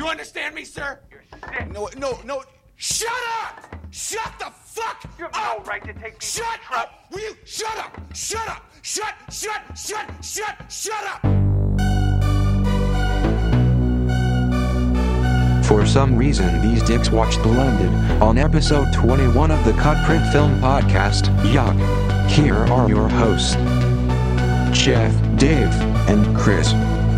You understand me, sir? You're sick. No. Shut up! Shut the fuck You have up! no right to take me Shut to the truck. up! Will you shut up? Shut up! Shut up! For some reason these dicks watched Blended on episode 21 of the Cut Print Film Podcast. Yuck. Here are your hosts, Jeff, Dave, and Chris.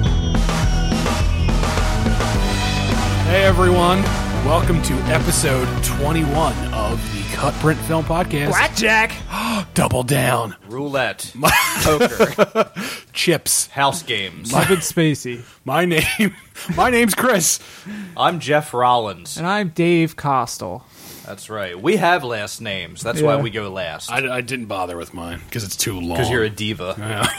Hey everyone, welcome to episode 21 of the Cut Print Film Podcast. Blackjack! Double down. Roulette. Poker. Chips. House games. Kevin Spacey. My name's Chris. I'm Jeff Rollins. And I'm Dave Costel. That's right. We have last names. That's why we go last. I didn't bother with mine because it's too long. Because you're a diva.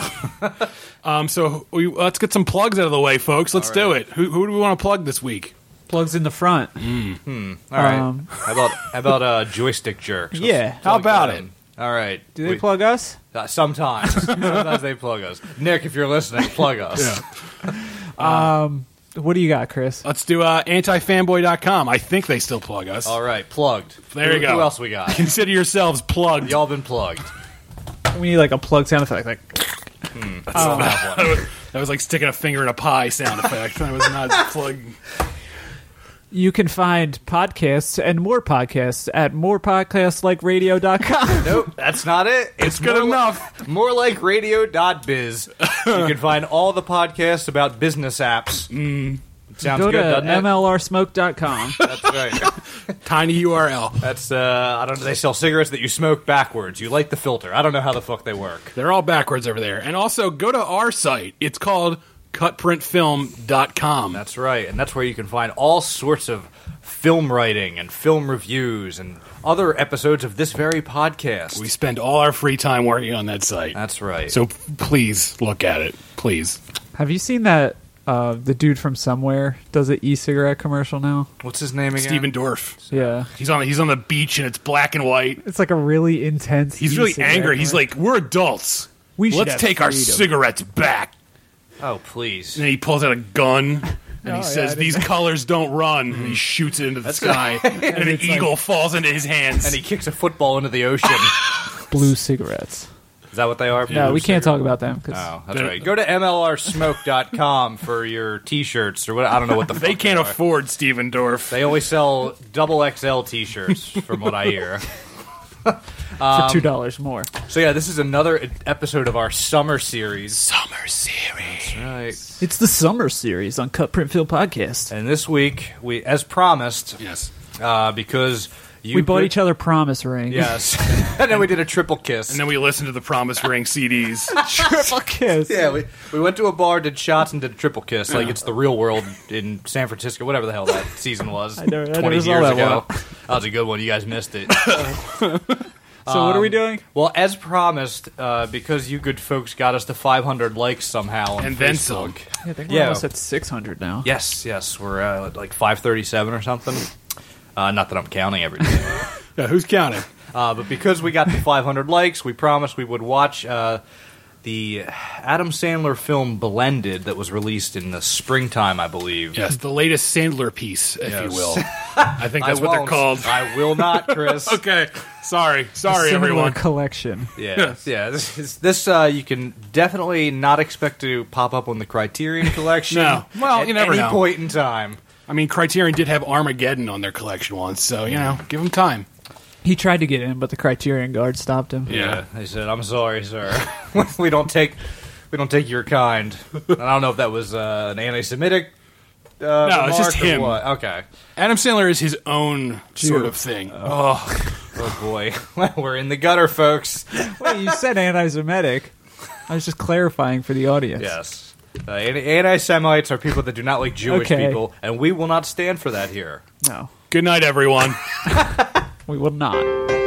Yeah. So let's get some plugs out of the way, folks. Let's do it. Who do we want to plug this week? Plugs in the front. All right. How about joystick jerks? Let's Yeah. How plug about that it? in. All right. Do they plug us? Sometimes. Sometimes they plug us. Nick, if you're listening, plug us. Yeah. What do you got, Chris? Let's do antifanboy.com. I think they still plug us. All right. Plugged. There you go. Who else we got? Consider yourselves plugged. Y'all been plugged. We need like a plug sound effect. Like, That was like sticking a finger in a pie sound effect. That was not plugged. you can find podcasts and more podcasts at morepodcastslikeradio.com. Nope, that's not it. It's good enough. More like radio.biz. You can find all the podcasts about business apps. Sounds Go good, to doesn't it? mlrsmoke.com. That's right. Tiny URL. That's, I don't know, they sell cigarettes that you smoke backwards. You light the filter. I don't know how the fuck they work. They're all backwards over there. And also, go to our site. It's called cutprintfilm.com. That's right. And that's where you can find all sorts of film writing and film reviews and other episodes of this very podcast. We spend all our free time working on that site. That's right. So please look at it. Please. Have you seen that the dude from Somewhere does an e-cigarette commercial now? What's his name again? Steven Dorff. Yeah. He's on the beach and it's black and white. It's like a really intense He's really e-cigarette angry. He's commercial. like, we're adults. We should Let's have take our freedom." cigarettes back. Oh, please. And then he pulls out a gun and Oh, he says, yeah, these colors don't run. And he shoots it into the sky. And an it's eagle falls into his hands. And he kicks a football into the ocean. Blue cigarettes. Is that what they are? No, we can't talk about them. 'cause Oh, that's right. Go to mlrsmoke.com for your T-shirts or what. I don't know what the fuck They can't are. afford Steven Dorff. They only sell double XL T-shirts, from what I hear. for $2 more. So yeah, this is another episode of our summer series. Summer series. Right. It's the summer series on Cut Print Film Podcast. And this week, we, as promised, Yes. because you We bought could- each other promise rings. Yes, and then we did a triple kiss. And then we listened to the Promise Ring CDs. Triple kiss. Yeah, we went to a bar, did shots, and did a triple kiss, like it's the real world in San Francisco, whatever the hell that season was. I never 20 saw years that ago. one. That was a good one. You guys missed it. So what are we doing? Well, as promised, because you good folks got us to 500 likes somehow on And then Facebook. some. I think we're Yeah. almost at 600 now. Yes, we're at like 537 or something. Not that I'm counting every day. Yeah, who's counting? But because we got the 500 likes, we promised we would watch the Adam Sandler film Blended that was released in the springtime, I believe. Yes, the latest Sandler piece, if you Yes. will. I think that's what they're won't. called. I will not, Chris. Okay. Sorry, Similar everyone. collection. Yeah. This you can definitely not expect to pop up on the Criterion collection. No. Well, at you never any know. point in time. I mean, Criterion did have Armageddon on their collection once, so, give them time. He tried to get in, but the Criterion guard stopped him. Yeah. They said, "I'm sorry, sir. we don't take your kind." I don't know if that was an anti-Semitic. No, it's just remark or him. what. Okay. Adam Sandler is his own sort of thing. Oh boy, we're in the gutter, folks. Wait, you said anti-Semitic. I was just clarifying for the audience. Yes. Anti-Semites are people that do not like Jewish Okay. people, and we will not stand for that here. No, Good night, everyone. we will not.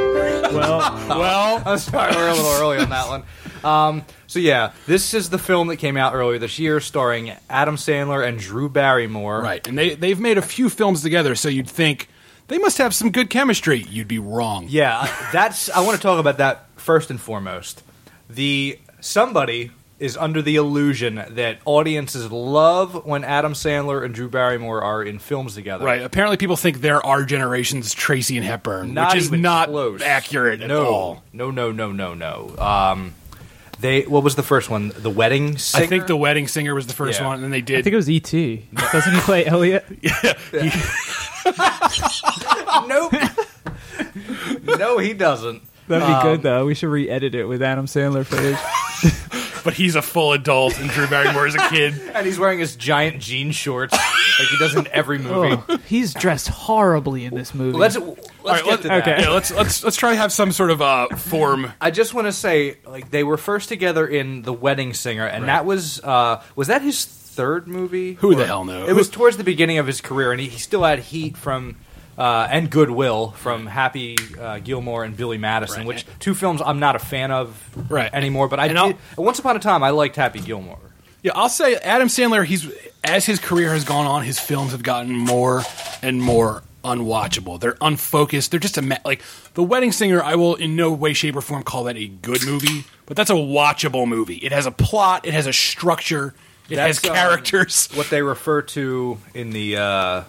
Well, I'm sorry, we're a little early on that one. So yeah, this is the film that came out earlier this year, starring Adam Sandler and Drew Barrymore. right. And they've made a few films together, so you'd think they must have some good chemistry. You'd be wrong. Yeah, I want to talk about that first and foremost. Somebody is under the illusion that audiences love when Adam Sandler and Drew Barrymore are in films together. Right. Apparently, people think they're our generation's Tracy and Hepburn, Not which is even not close. accurate at all. No. What was the first one? The Wedding Singer? I think The Wedding Singer was the first Yeah. one, and then they I did. think it was E.T. Doesn't he play Elliot? Nope. No, he doesn't. That'd be good, though. We should re-edit it with Adam Sandler footage. But he's a full adult, and Drew Barrymore is a kid. And he's wearing his giant jean shorts like he does in every movie. Oh, he's dressed horribly in this movie. Let's All get right, to that. okay. Yeah, let's try to have some sort of form. I just want to say, like, they were first together in The Wedding Singer, and that was that his third movie? Who the hell knows? It was towards the beginning of his career, and he still had heat from and Goodwill from Happy Gilmore and Billy Madison, Right. which two films I'm not a fan of anymore. But once upon a time, I liked Happy Gilmore. Yeah, I'll say Adam Sandler. As his career has gone on, his films have gotten more and more unwatchable. They're unfocused. They're just like The Wedding Singer. I will in no way, shape, or form call that a good movie, but that's a watchable movie. It has a plot. It has a structure. It has characters. What they refer to in the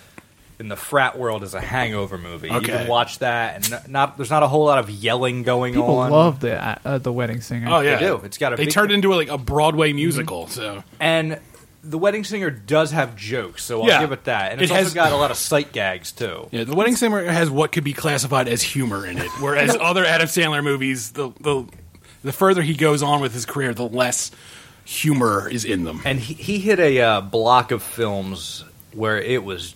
frat world as a hangover movie. You Okay. can watch that, and there's not a whole lot of yelling going People on. love the Wedding Singer. Oh yeah, They do. It's got a They big- turned it into a Broadway musical. So And The Wedding Singer does have jokes, so I'll Yeah. give it that. And It it's has- also got a lot of sight gags, too. yeah, The Wedding Singer has what could be classified as humor in it, whereas other Adam Sandler movies, the further he goes on with his career, the less humor is in them. And he hit a block of films where it was...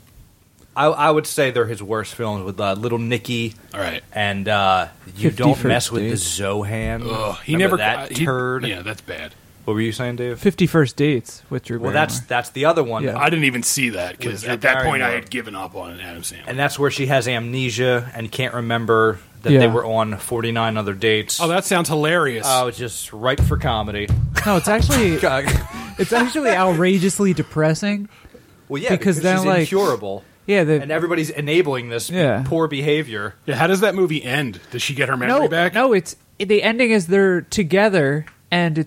I would say they're his worst films with Little Nicky All right. and You Don't 51st Mess with Dates. the Zohan. Ugh, he Remember never that turd. Yeah, that's bad. What were you saying, Dave? 51st Dates with Drew Well, Barrymore. that's the other one. Yeah. I didn't even see that because With Drew at that point I Barrymore. had given up on Adam Sandler. And that's where she has amnesia and can't remember that Yeah. they were on 49 other dates. Oh, that sounds hilarious. Oh, just ripe for comedy. No, it's actually God. it's actually outrageously depressing. Well, yeah, Because because then, she's like- incurable, Yeah, and everybody's enabling this Yeah. poor behavior. yeah, how does that movie end? Does she get her memory back? No, it's the ending is they're together and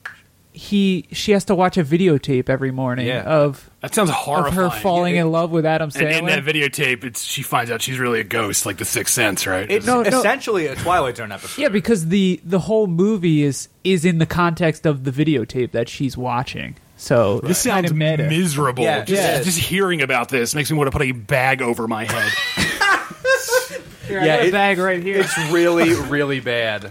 she has to watch a videotape every morning Yeah. of That sounds horrifying. her falling in love with Adam And in Sandler. that videotape, she finds out she's really a ghost, like the Sixth Sense, right? It's No, no. essentially a Twilight Zone episode. Yeah, because the whole movie is in the context of the videotape that she's watching. So This kind sounds of meta. miserable. Yeah, Just hearing about this makes me want to put a bag over my head. Here, I Yeah, got a it- bag right here. It's really, really bad.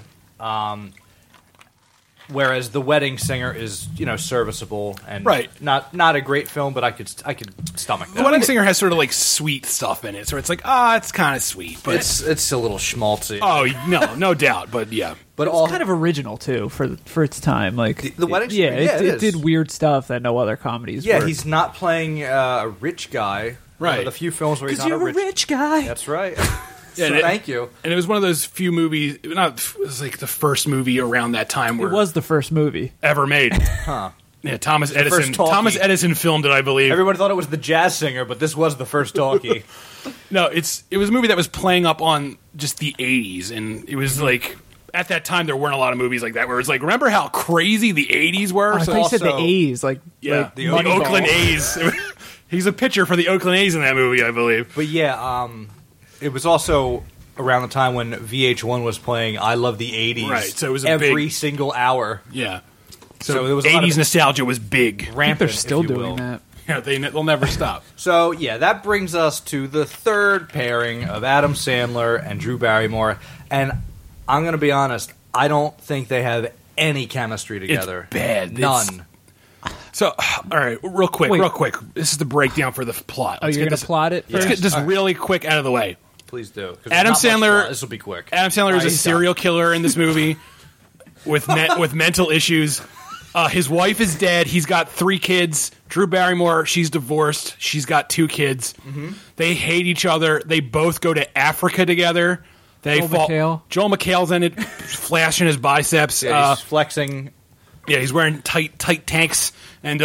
Whereas The Wedding Singer is, serviceable and Right. not a great film, but I could stomach that. The Wedding Singer has sort of like sweet stuff in it, so it's like, it's kind of sweet, but It's a little schmaltzy. no doubt, but yeah. but It's kind of original too for its time. Like The Wedding yeah, Singer, yeah, it it is. did weird stuff that no other comedies. yeah, were. he's not playing a rich guy. Right. The few films where he's because not you're a rich guy. That's right. Yeah, So and thank you. And it was one of those few movies. It was like the first movie around that time where It was the first movie. ever made. Huh? Yeah, Thomas Edison. first talkie. Thomas Edison filmed it, I believe. Everyone thought it was the jazz singer, but this was the first talkie. No, it was a movie that was playing up on just the 80s, and it was like at that time there weren't a lot of movies like that where it's like, remember how crazy the 80s were? I thought you said the also- A's, like the Moneyball. Oakland A's. He's a pitcher for the Oakland A's in that movie, I believe. But yeah, it was also around the time when VH1 was playing I Love the 80s. Right, so it was a every big- single hour. Yeah. So there was a lot 80s of nostalgia was big. I think rampant, they're still if you doing will. that. Yeah, they'll never stop. So yeah, that brings us to the third pairing of Adam Sandler and Drew Barrymore. And I'm going to be honest, I don't think they have any chemistry together. bad. None. So, all right, real quick. This is the breakdown for the plot. Oh, you're get gonna plot it Let's first? get this really quick out of the way. Please do. 'Cause Adam there's not much Sandler- plot. This will be quick. Adam Sandler is a He's serial done. killer in this movie with mental issues. His wife is dead. He's got 3 kids. Drew Barrymore, she's divorced. She's got 2 kids. Mm-hmm. They hate each other. They both go to Africa together. Joel McHale. Joel McHale's in it, flashing his biceps. Yeah, he's flexing. Yeah, he's wearing tight tanks, and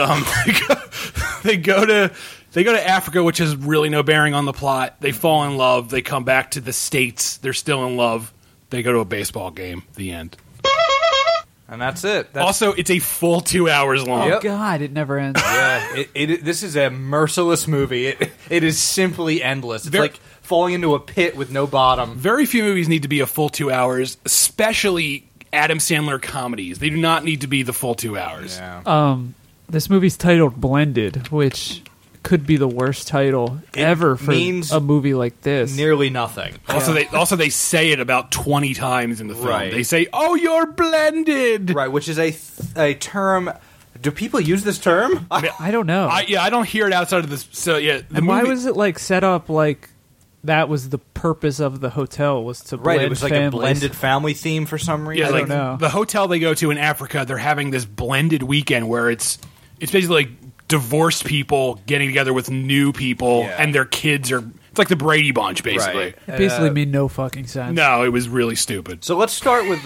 they go to Africa, which has really no bearing on the plot. They fall in love. They come back to the States. They're still in love. They go to a baseball game. The end. And that's it. Also, it's a full 2 hours long. Oh Yep. God, it never ends. Yeah, this is a merciless movie. It is simply endless. It's like falling into a pit with no bottom. Very few movies need to be a full 2 hours, especially Adam Sandler comedies. They do not need to be the full 2 hours. Yeah. This movie's titled Blended, which could be the worst title ever for means a movie like this. Nearly nothing. Also, they say it about 20 times in the film. Right. They say, "Oh, you're blended." Right, which is a term. Do people use this term? I don't know. I don't hear it outside of this. So yeah, the and why movie- was it like set up like that was the purpose of the hotel was to blend Right, it was like families. a blended family theme for some reason. Yeah, I like don't know. the hotel they go to in Africa, they're having this blended weekend where it's basically like divorced people getting together with new people, Yeah. and their kids are. It's like the Brady Bunch, basically. Right. It basically made no fucking sense. No, it was really stupid. So let's start with.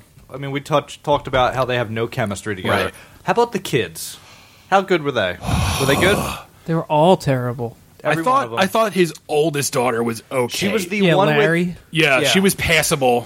We talked about how they have no chemistry together. Right. How about the kids? How good were they? Were they good? They were all terrible. Every one of them. I thought his oldest daughter was okay. She was the Yeah, one Larry. with yeah, she was passable.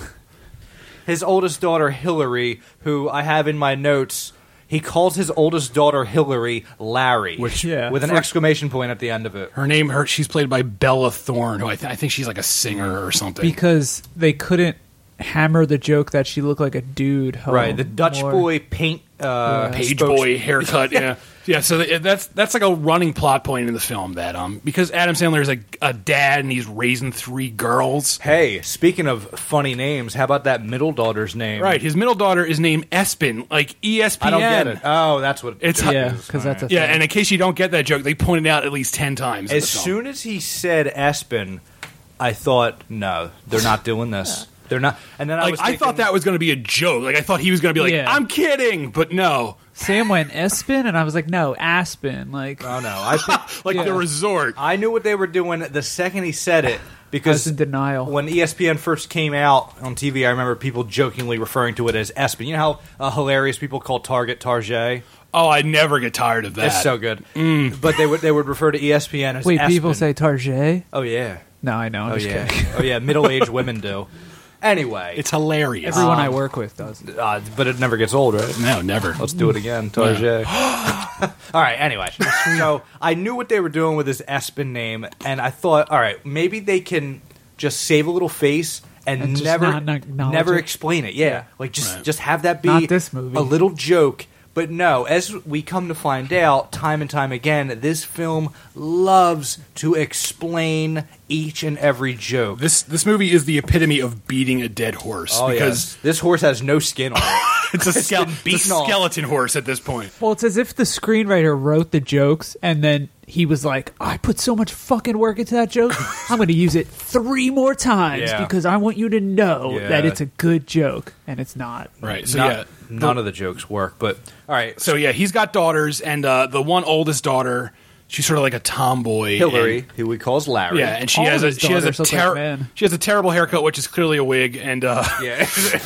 his oldest daughter Hillary, who I have in my notes. He calls his oldest daughter Hillary Larry, Yeah. with an exclamation point at the end of it. She's played by Bella Thorne, who I think she's like a singer or something. Because they couldn't hammer the joke that she looked like a dude. home Right, the Dutch more. boy paint Page spokes- boy haircut. Yeah. So that's like a running plot point in the film that because Adam Sandler is a dad and he's raising 3 girls. Hey, speaking of funny names, how about that middle daughter's name? Right, his middle daughter is named Espen, like ESPN. I don't get it. Oh, that's what It's- it Yeah, is. because that's a Yeah, thing. and in case you don't get that joke, they pointed out at least 10 times. in As the film. soon as he said Espen, I thought, no, they're not doing this. They're not. And then I thought that was going to be a joke. Like I thought he was going to be like, Yeah. "I'm kidding," but no, Sam went Espen, and I was like, no, Aspen. Like, Oh no, I think like Yeah. the resort. I knew what they were doing the second he said it I was because in denial. when ESPN first came out on TV, I remember people jokingly referring to it as Espen. You know how hilarious people call Target Target? Oh, I never get tired of that. It's so good. But they would refer to ESPN as Wait, Espen. people say Target? Oh yeah, No, I know. I'm oh just yeah, kidding. oh yeah. Middle-aged women do. Anyway, It's hilarious. Everyone I work with does. but it never gets old, right? No, never. Let's do it again, Target. All right, anyway. So I knew what they were doing with this Espen name, and I thought, all right, maybe they can just save a little face and And just never not acknowledge never it? explain it. Yeah, like Right. just have that be Not this movie. a little joke. But no, as we come to find out time and time again, this film loves to explain each and every joke. This movie is the epitome of beating a dead horse Oh, because yes. This horse has no skin on it. it's a been beaten off. skeleton horse at this point. Well, it's as if the screenwriter wrote the jokes and then he was like, I put so much fucking work into that joke. I'm going to use it 3 more times Yeah. because I want you to know Yeah. that it's a good joke. And it's not. Right. So None of the jokes work, but all right. So yeah, he's got daughters, and the one oldest daughter, she's sort of like a tomboy. Hillary, and- who we calls Larry. yeah, and she All has of a his she has a daughters look like men. she has a terrible haircut, which is clearly a wig, and Yeah.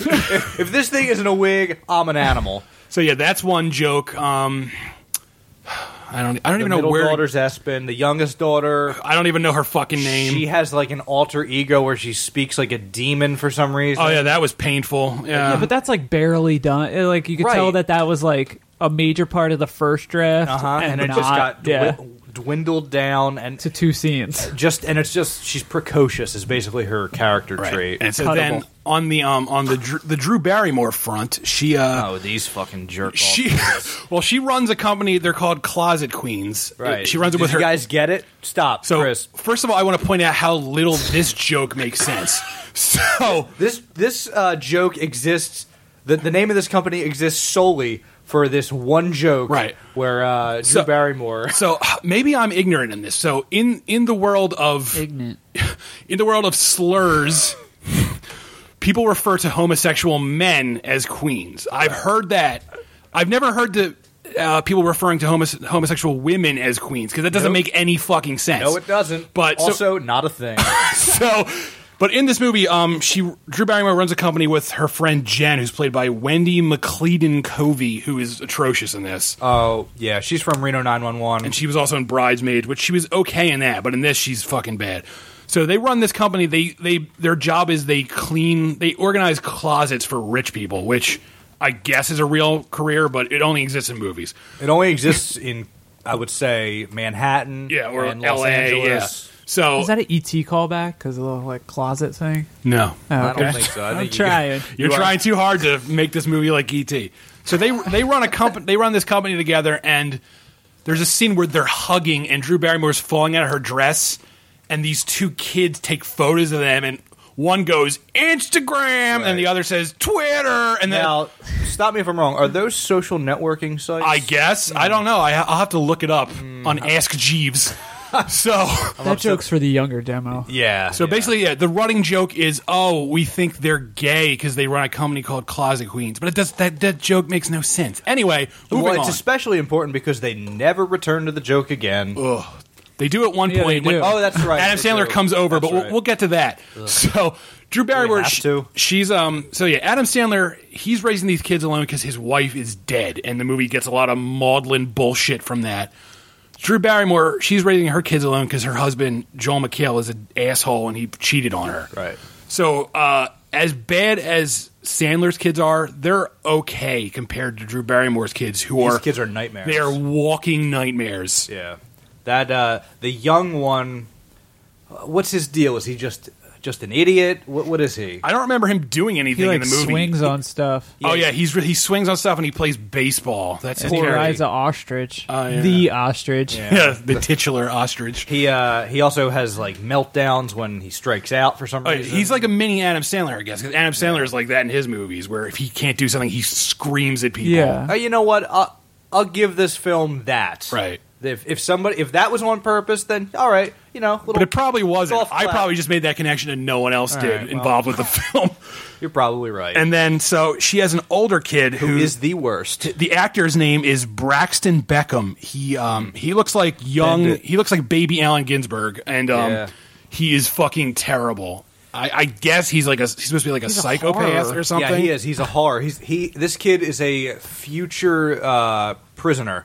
If this thing isn't a wig, I'm an animal. so yeah, that's one joke. I don't The even know middle where. daughter's Espen. The youngest daughter, I don't even know her fucking name. she has like an alter ego where she speaks like a demon for some reason. Oh yeah, that was painful. Yeah, Yeah, but that's like barely done. Like you could Right. tell that was like a major part of the first draft. and it not, just got yeah, dwindled down and to 2 scenes. it's just she's precocious is basically her character right. trait. And so Cuttable. then on the Drew Barrymore front, she Oh, these fucking jerk offs. she runs a company. They're called Closet Queens. Right. She runs it Did with you her. guys get it? Stop, So Chris. first of all, I want to point out how little this joke makes sense. So This joke exists. The name of this company exists solely for this one joke, Right. Where Drew So- Barrymore. So maybe I'm ignorant in this. So in the world of Ignorant. in the world of slurs, people refer to homosexual men as queens. I've heard that. I've never heard people referring to homosexual women as queens because that doesn't Nope. make any fucking sense. No, it doesn't. But so- also not a thing. But in this movie, Drew Barrymore runs a company with her friend Jen, who's played by Wendy McLeodon Covey, who is atrocious in this. Oh yeah, she's from Reno 911. And she was also in Bridesmaids, which she was okay in that, but in this she's fucking bad. So they run this company. Their job is they organize closets for rich people, which I guess is a real career, but it only exists in movies. It only exists in, I would say, Manhattan, Or and Los LA. Angeles. Yeah. So Is that an ET callback? Because of the like closet thing. no, Oh, I okay. don't think so. I I'm think trying. you're trying too hard to make this movie like E.T. So they run a company. They run this company together, and there's a scene where they're hugging, and Drew Barrymore's falling out of her dress, and these two kids take photos of them, and one goes Instagram, and the other says Twitter, and then Now, stop me if I'm wrong. Are those social networking sites? I guess I don't know. I'll have to look it up on Ask Jeeves. So That joke's for the younger demo. Yeah. So basically, yeah, the running joke is, oh, we think they're gay because they run a company called Closet Queens, but it does that joke makes no sense. Anyway, moving well, it's on. especially important because they never return to the joke again. They do at one Yeah, point. they When do. Oh, that's right. Adam they Sandler do. comes over, That's but right. we'll get to that. So Drew Barrymore, have to? she's so yeah, Adam Sandler, he's raising these kids alone because his wife is dead, and the movie gets a lot of maudlin bullshit from that. Drew Barrymore, she's raising her kids alone because her husband Joel McHale is an asshole and he cheated on her. Right. So as bad as Sandler's kids are, they're okay compared to Drew Barrymore's kids, who These are kids are nightmares. they are walking nightmares. Yeah. That the young one. What's his deal? Is he just an idiot? What is he? I don't remember him doing anything He like in the movie. swings on stuff. Oh yeah, he swings on stuff and he plays baseball. That's his Poor character. Eyes of Ostrich. yeah. The ostrich. Yeah, the titular ostrich. He also has like meltdowns when he strikes out for some Oh, reason. he's like a mini Adam Sandler, I guess. 'Cause Adam Sandler is like that in his movies, where if he can't do something, he screams at people. Yeah. You know what? I'll give this film that. Right. If that was on purpose, then all right. You know, But it probably wasn't. Golf I clap. probably just made that connection and no one else did right, well. involved with the film. you're probably right. And then, so she has an older kid who is the worst? the actor's name is Braxton Beckham. He looks like young. Bend it. He looks like baby Allen Ginsberg, and Yeah. he is fucking terrible. I guess he's supposed to be like a psychopath horror. or something. Yeah, he is. He's a horror. This kid is a future prisoner.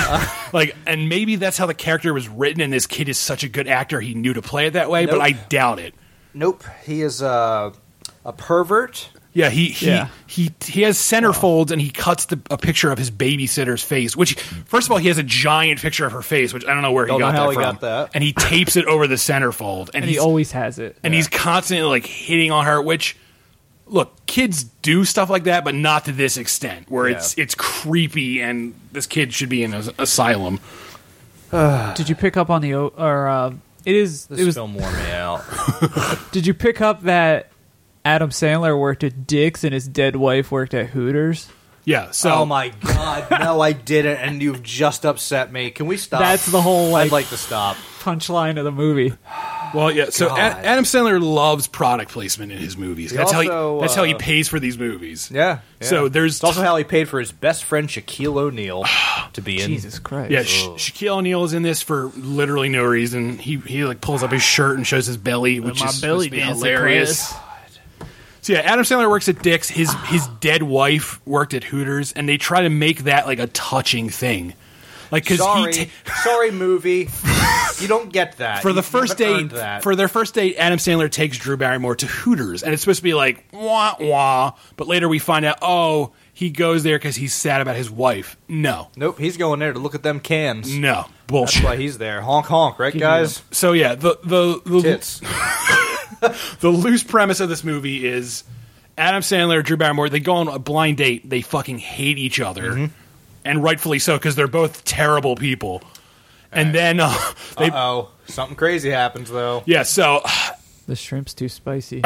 And maybe that's how the character was written. And this kid is such a good actor, he knew to play it that way. But Nope. I doubt it. Nope, he is a pervert. Yeah, he has centerfolds and he cuts a picture of his babysitter's face. Which, first of all, he has a giant picture of her face, which I don't know where Don't he got know how that he from. got that. And he tapes it over the centerfold, And he always has it. and he's constantly like hitting on her. Which, look, kids do stuff like that, but not to this extent, where Yeah. it's creepy, and this kid should be in an asylum. Did you pick up on This film wore me out. Did you pick up that Adam Sandler worked at Dick's and his dead wife worked at Hooters? Yeah. So Oh my god, no, I didn't, and you've just upset me. Can we stop? That's the whole I'd like to stop. punchline of the movie. Well, yeah. So God. Adam Sandler loves product placement in his movies. That's also, how he pays for these movies. Yeah. So it's also how he paid for his best friend Shaquille O'Neal to be in. Jesus Christ. Yeah, Shaquille O'Neal is in this for literally no reason. He like pulls up his shirt and shows his belly, which My is belly supposed to be dancing, hilarious. Chris. So yeah, Adam Sandler works at Dick's. His dead wife worked at Hooters, and they try to make that like a touching thing. Like, because Sorry, movie. You don't get that. for the You first haven't earned date, that. for their first date, Adam Sandler takes Drew Barrymore to Hooters, and it's supposed to be like wah wah. But later we find out, oh, he goes there because he's sad about his wife. No, Nope, he's going there to look at them cans. no, That's bullshit. why he's there. Honk honk, right, guys? So yeah, the Tits. the loose premise of this movie is Adam Sandler, Drew Barrymore, they go on a blind date. They fucking hate each other, Mm-hmm. and rightfully so, because they're both terrible people. And then they, Uh-oh. Something crazy happens, though. yeah, so The shrimp's too spicy.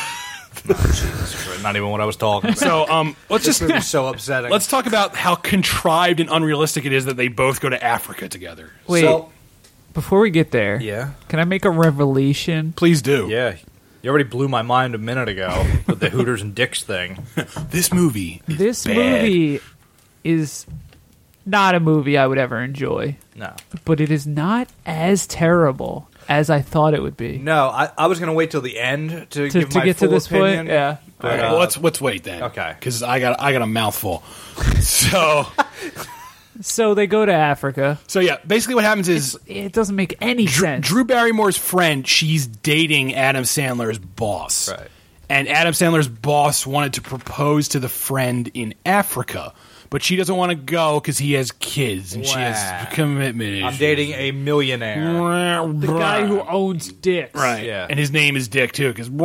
Not even what I was talking about. so let's This just movie's so upsetting. let's talk about how contrived and unrealistic it is that they both go to Africa together. Wait, So- before we get there, Yeah. can I make a revelation? Please do. Yeah. You already blew my mind a minute ago with the Hooters and Dicks thing. This movie is This bad. movie is not a movie I would ever enjoy, No. but it is not as terrible as I thought it would be. No, I was going to wait till the end to To give my get to full this opinion. point, yeah. But, All right, well, let's wait then. Okay. because I got a mouthful. So So they go to Africa. yeah, basically what happens is It doesn't make any sense. Drew Barrymore's friend, she's dating Adam Sandler's boss. Right. And Adam Sandler's boss wanted to propose to the friend in Africa, but she doesn't want to go because he has kids and she has commitment issues. I'm dating a millionaire. The guy who owns dicks. Right. Yeah. And his name is Dick, too, because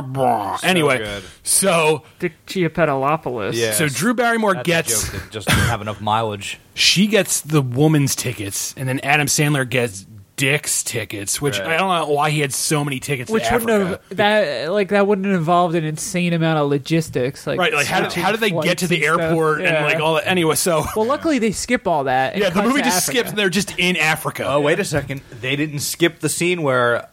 anyway, good. so Dick Chiapetolopoulos. Yeah. so Drew Barrymore That's gets... a joke that just didn't have enough mileage. She gets the woman's tickets, and then Adam Sandler gets Dick's tickets, which Right. I don't know why he had so many tickets Which to wouldn't Africa. have that wouldn't have involved an insane amount of logistics. Like Right, like how did they get flights to the and stuff. airport and Yeah. like all that? Anyway, so Well, luckily they skip all that. and yeah, the cut movie to just Africa. skips and they're just in Africa. Oh, wait a second. They didn't skip the scene where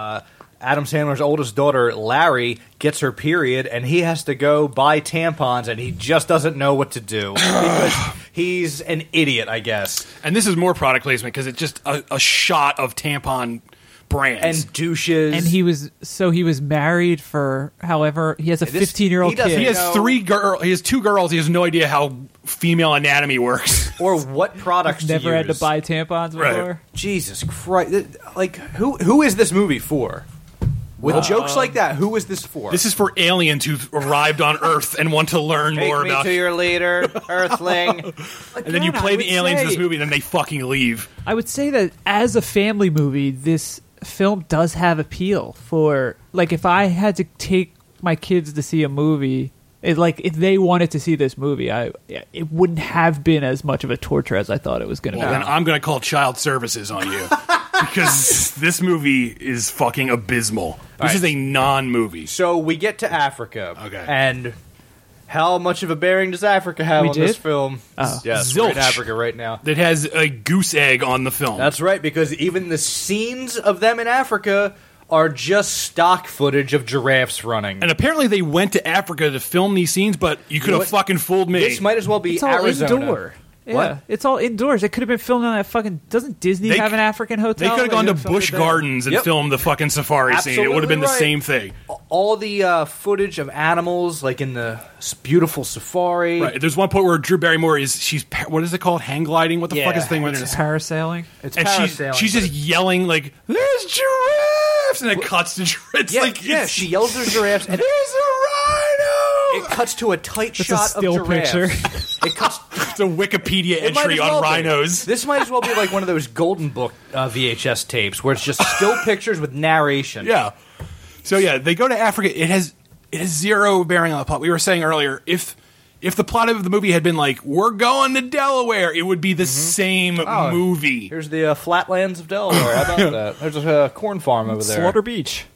Adam Sandler's oldest daughter, Larry, gets her period, and he has to go buy tampons, and he just doesn't know what to do. Because he's an idiot, I guess. And this is more product placement because it's just a shot of tampon brands. And douches. And he was married for however he has a 15-year-old he doesn't kid. he has know- He has 2 girls. He has no idea how female anatomy works. or what products Never to had to use. buy tampons before. Right. Jesus Christ. Like, who is this movie for? With jokes like that, who is this for? This is for aliens who've arrived on Earth and want to learn Take more me about. to your leader, Earthling. And then you Again, play I the would aliens in say- this movie, then they fucking leave. I would say that as a family movie, this film does have appeal for, like, if I had to take my kids to see a movie, if they wanted to see this movie, it wouldn't have been as much of a torture as I thought it was going to Well, be. then I'm going to call child services on you. Because this movie is fucking abysmal. This right. is a non-movie. So we get to Africa. Okay. And how much of a bearing does Africa have We on this did? film? Oh. Yes, we're in Zilch. Africa right now. That has a goose egg on the film. That's right, because even the scenes of them in Africa are just stock footage of giraffes running. And apparently they went to Africa to film these scenes, but you could know have what? fucking fooled me. This might as well be It's all Arizona. indoor. Yeah, What? it's all indoors. It could have been filmed on that fucking. Doesn't Disney They have c- an African They hotel? could have gone They to filmed Busch it there. Gardens and Yep. filmed the fucking safari scene. It would have been the Absolutely same right. thing. All the footage of animals, like in the beautiful safari. Right. There's one point where Drew Barrymore what is it called? Hang gliding? What the fuck Yeah. is the thing when It's it's parasailing. It's and parasailing, she's just but- yelling like, "There's giraffes!" and it cuts to giraffes. Yeah, like, yeah, it's- she yells at giraffes, and There's a rhino. it cuts to a tight It's a shot still of giraffes. picture. It cuts. It's a Wikipedia It might entry as on well be. rhinos. This might as well be like one of those Golden Book VHS tapes where it's just still pictures with narration. Yeah. So yeah, they go to Africa. It has zero bearing on the plot. We were saying earlier, if the plot of the movie had been like, we're going to Delaware, it would be the same movie. Here's the flatlands of Delaware. How about that? There's a corn farm over there. Slaughter Beach.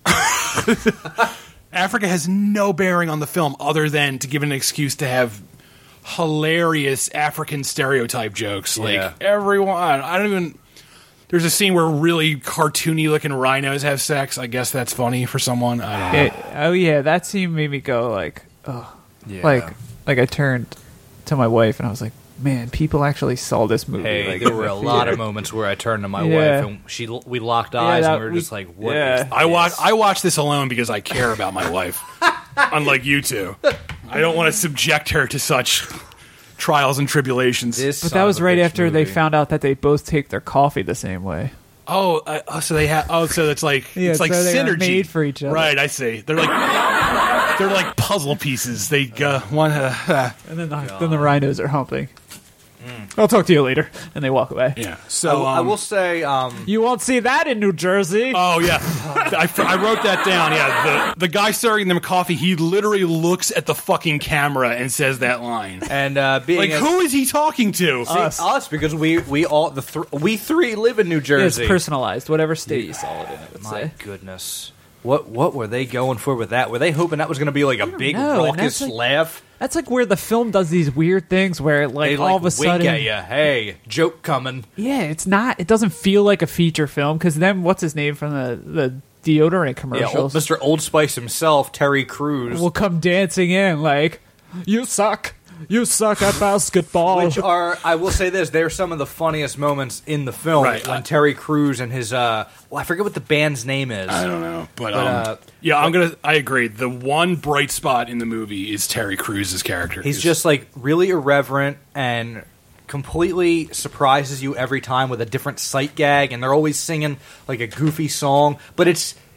Africa has no bearing on the film other than to give an excuse to have hilarious African stereotype jokes. Yeah. Like everyone, I don't even. There's a scene where really cartoony looking rhinos have sex. I guess that's funny for someone. I don't know. Yeah, that scene made me go like, oh, like I turned to my wife and I was like, man, people actually saw this movie. Hey, like, there in were the a lot of theater. moments where I turned to my Yeah. wife and we locked eyes that- and we were just like, "What?" yeah. is I this? watch this alone because I care about my wife. Unlike you two, I don't want to subject her to such trials and tribulations. This But son that was of a right bitch after they movie. found out that they both take their coffee the same way. So they have. Oh, so it's like Yeah, it's like so they are synergy made for each other. Right, I see. They're like puzzle pieces. They one. And then the rhinos are humping. I'll talk to you later. And they walk away. Yeah. So I will say, You won't see that in New Jersey. Oh yeah, I wrote that down. Yeah, the guy serving them coffee, he literally looks at the fucking camera and says that line. and being Like, who is he talking to? us because we all we three live in New It's Jersey. personalized. Whatever state you saw it in, I would My say. goodness. What were they going for with that? Were they hoping that was going to be like a big know, and raucous that's like- laugh? That's like where the film does these weird things where, like, They all like of a wink sudden, at you. Hey, joke coming. yeah, it's not. It doesn't feel like a feature film because then what's his name from the deodorant Yeah, commercials Mr. Old Spice himself, Terry Crews. will come dancing in like, "You suck. You suck at basketball." Which are, I will say this, they're some of the funniest moments in the film Right. when Terry Crews and his, I forget what the band's name is. I don't know, but But, I agree. The one bright spot in the movie is Terry Crews' character. He's just like really irreverent and completely surprises you every time with a different sight gag, and they're always singing like a goofy song, but it's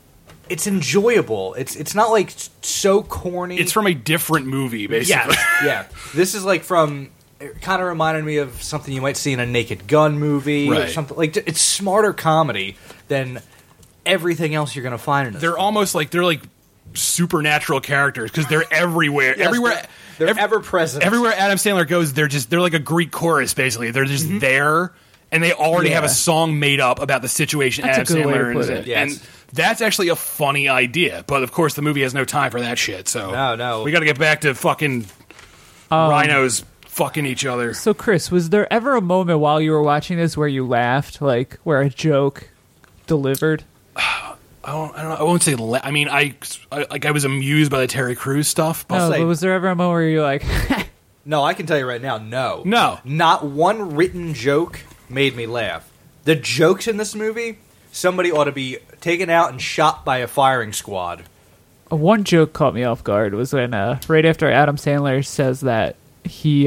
it's enjoyable. It's not like so corny. It's from a different movie, basically. Yeah. This is like from. It kind of reminded me of something you might see in a Naked Gun movie or Right. something. Like it's smarter comedy than everything else you're going to find in this. They're almost like they're like supernatural characters because they're everywhere. Yes, everywhere. they're ever present. Everywhere Adam Sandler goes, they're like a Greek chorus. Basically, they're just there, and they already have a song made up about the situation That's a Adam good way to Sandler put is in. it. Yes. And that's actually a funny idea, but of course the movie has no time for that shit. So No. we got to get back to fucking rhinos fucking each other. So, Chris, was there ever a moment while you were watching this where you laughed, like where a joke delivered? I won't say. I mean, I was amused by the Terry Crews stuff. But No, say- but was there ever a moment where you're like, No, I can tell you right now, no. No. Not one written joke made me laugh. The jokes in this movie, somebody ought to be taken out and shot by a firing squad. one joke caught me off guard was when right after Adam Sandler says that he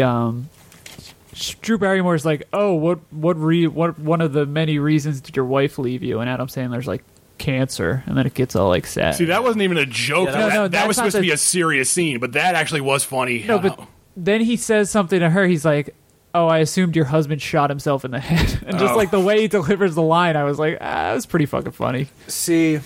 Drew Barrymore's like, oh, what one of the many reasons did your wife leave you? And Adam Sandler's like, cancer, and then it gets all like sad. See, that wasn't even a joke. Yeah, no, that that's was not supposed to the- be a serious scene, but that actually was funny. No, but then he says something to her. He's like, oh, I assumed your husband shot himself in the head. And just like the way he delivers the line, I was like, that was pretty fucking funny. See,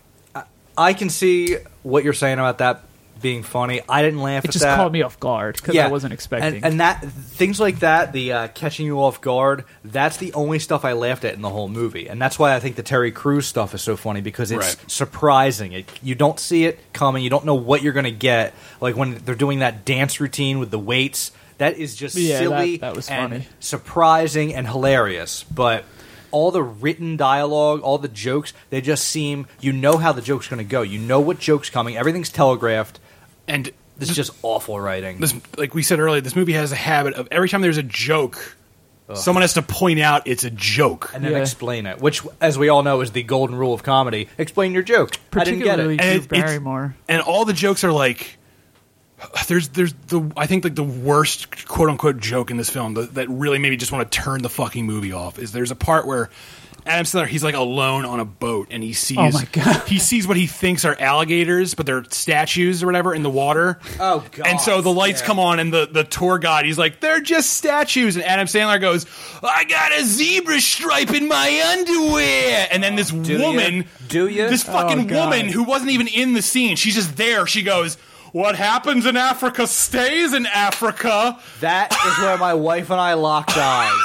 I can see what you're saying about that being funny. I didn't laugh It at just that. caught me off guard because I wasn't expecting. And that things like that, the catching you off guard, that's the only stuff I laughed at in the whole movie, and that's why I think the Terry Crews stuff is so funny because it's Right. surprising. You don't see it coming. You don't know what you're going to get. Like when they're doing that dance routine with the weights, that is just Yeah, silly that was and funny. surprising and hilarious. But all the written dialogue, all the jokes, they just seem you know how the joke's going to go. You know what joke's coming. Everything's telegraphed. and This is just awful writing. this, like we said earlier, this movie has a habit of every time there's a joke, someone has to point out it's a joke. And then Yeah. explain it, which, as we all know, is the golden rule of comedy. Explain your joke. I didn't get Particularly it. And Drew it's- Barrymore. And all the jokes are like there's the I think like the worst quote unquote joke in this film that really made me just want to turn the fucking movie off is there's a part where Adam Sandler, he's like alone on a boat and he sees Oh my God. he sees what he thinks are alligators, but they're statues or whatever in the water. Oh, God. And so the lights Yeah. come on and the tour guide, he's like, they're just statues. And Adam Sandler goes, I got a zebra stripe in my underwear. And then this woman, Do ya? this fucking God. woman who wasn't even in the scene, she's just there. She goes, what happens in Africa stays in Africa. That is where my wife and I locked eyes.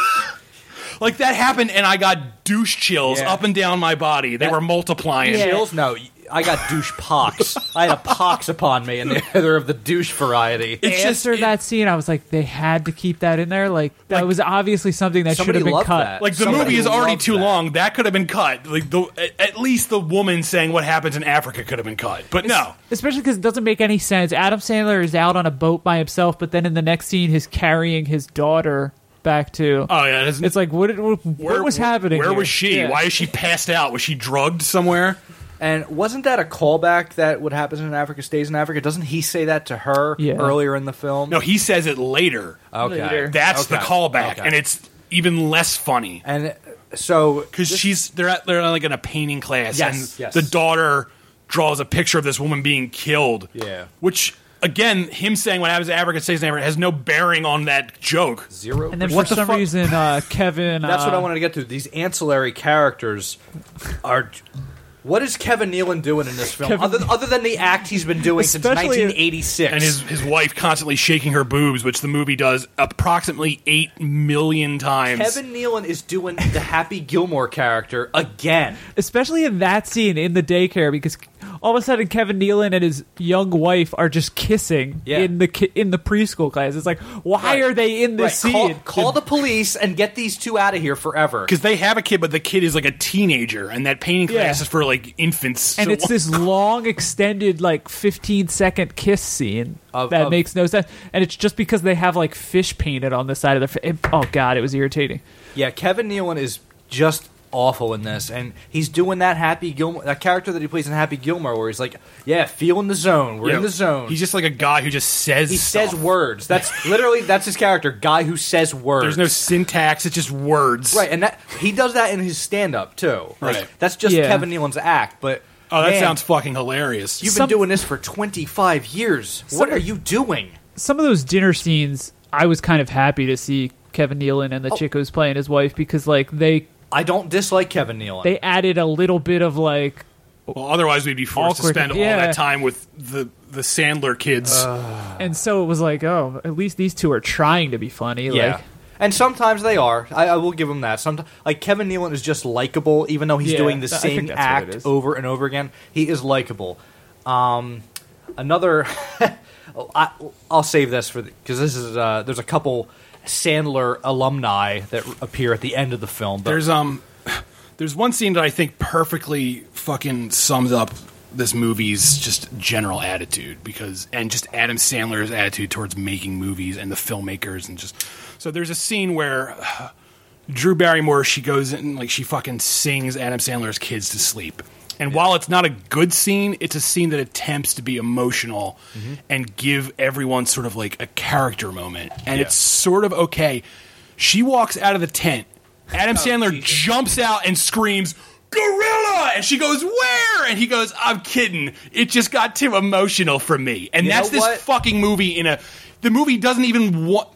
Like that happened, and I got douche chills Yeah. up and down my body. They That- were multiplying. Yeah. Chills? No, I got douche pox. I had a pox upon me, and they're of the douche variety. It's just After that scene, I was like, they had to keep that in there. Like that was obviously something that should Somebody have been loved cut. that. like the Somebody movie is already loved too that. long. That could have been cut. Like at least the woman saying what happens in Africa could have been cut. But no, Especially because it doesn't make any sense. Adam Sandler is out on a boat by himself, but then in the next scene, he's carrying his daughter back to. oh yeah, It's like what was happening? Where here? was she? Yeah. Why is she passed out? Was she drugged somewhere? And wasn't that a callback that what happens in Africa stays in Africa? Doesn't he say that to her Yeah. earlier in the film? No, he says it later. Okay. Later. That's the Okay. callback, Okay. and it's even less funny. And so Because they're like in a painting class, Yes, and yes. the daughter draws a picture of this woman being killed. Yeah. Which again, him saying what happens in Africa stays in Africa has no bearing on that joke. 0%. And then What for the some fuck? reason, Kevin. That's what I wanted to get to. These ancillary characters are. What is Kevin Nealon doing in this film, other than the act he's been doing since Especially- 1986? And his wife constantly shaking her boobs, which the movie does approximately 8 million times. Kevin Nealon is doing the Happy Gilmore character again. Especially in that scene in the daycare, because all of a sudden Kevin Nealon and his young wife are just kissing Yeah. in the preschool class. It's like, why are they in this Right, scene? Call the police and get these two out of here forever. Because they have a kid, but the kid is like a teenager, and that painting class Yeah. is for like infants. And So it's this long, extended, like 15-second kiss scene that makes no sense. And it's just because they have like fish painted on the side of their face. Oh god, it was irritating. Yeah, Kevin Nealon is just awful in this, and he's doing that Happy Gilmore, that character that he plays in Happy Gilmore, where he's like, "Yeah, feel in the zone. We're Yeah. in the zone." He's just like a guy who just says he stuff. says words. That's literally his character, guy who says words. There's no syntax; it's just words. right, and that he does that in his stand-up too. Like, Right. That's just Yeah. Kevin Nealon's act, but. Oh, that Man, sounds fucking hilarious. You've been doing this for 25 years. What are you doing? Some of those dinner scenes, I was kind of happy to see Kevin Nealon and the Oh. chick who's playing his wife because, like, I don't dislike Kevin Nealon. they added a little bit of, like, Well, otherwise we'd be forced Awkward, to spend all yeah. that time with the Sandler kids. and so it was like, oh, at least these two are trying to be funny. yeah. Like, And sometimes they are. I will give him that. Sometimes, like Kevin Nealon is just likable, even though he's Yeah, doing the I think same that's what it act is. over and over again. He is likable. Another, I'll save this for because this is there's a couple Sandler alumni that appear at the end of the film. But There's one scene that I think perfectly fucking sums up this movie's just general attitude and just Adam Sandler's attitude towards making movies and the filmmakers and just so there's a scene where Drew Barrymore, she goes in like she fucking sings Adam Sandler's kids to sleep. And while it's not a good scene, it's a scene that attempts to be emotional and give everyone sort of like a character moment. And it's sort of okay. She walks out of the tent. Adam Sandler jumps out and screams, "Gorilla!" And she goes, "Where?" And he goes, "I'm kidding. It just got too emotional for me." And that's know this what? fucking movie the movie doesn't even want...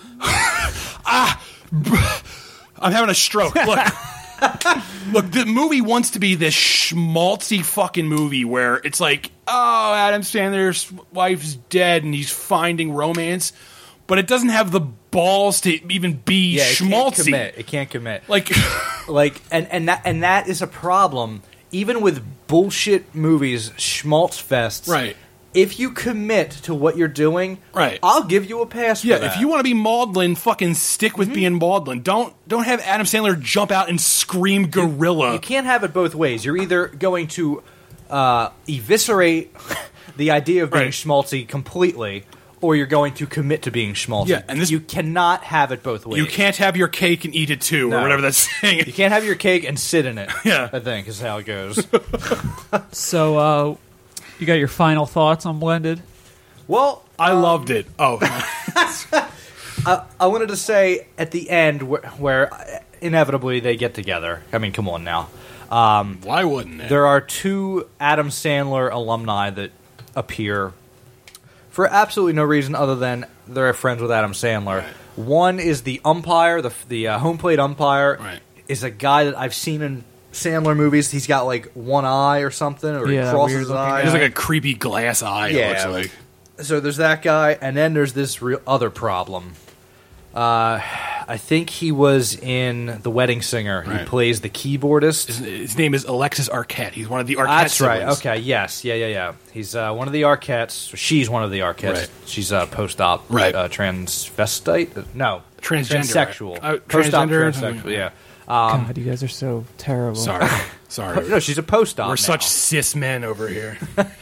I'm having a stroke. Look, the movie wants to be this schmaltzy fucking movie where it's like, oh, Adam Sandler's wife's dead and he's finding romance, but it doesn't have the balls to even be schmaltzy. It can't commit. Like, and that is a problem. Even with bullshit movies, schmaltz fests. Right. If you commit to what you're doing, Right. I'll give you a pass for yeah, that. if you want to be maudlin, fucking stick with being maudlin. Don't have Adam Sandler jump out and scream gorilla. You can't have it both ways. You're either going to eviscerate the idea of being Right. schmaltzy completely, or you're going to commit to being schmaltzy. Yeah, and this- you cannot have it both ways. You can't have your cake and eat it too, No. or whatever that's saying. You can't have your cake and sit in it. Yeah. I think is how it goes. so you got your final thoughts on Blended? Well, I loved it. Oh, I wanted to say at the end where inevitably they get together. I mean, come on now. why wouldn't it? There are two Adam Sandler alumni that appear for absolutely no reason other than they're friends with Adam Sandler. Right. One is the umpire, the home plate umpire, Right. is a guy that I've seen in Sandler movies. He's got like one eye or something, or he Yeah, crosses weird his looking eye. There's like a creepy glass eye. Yeah. It looks like. So there's that guy, and then there's this real other problem. I think he was in The Wedding Singer. He Right. plays the keyboardist. His name is Alexis Arquette. He's one of the Arquette That's right. siblings. Okay. Yes. Yeah. He's one of the Arquettes. She's one of the Arquettes. Right. She's post-op. Right. Transvestite. No. Transgender. Transsexual. Post-op Transgender. transsexual. Yeah. God, you guys are so terrible. Sorry. No, she's a post-op. We're now. such cis men over here.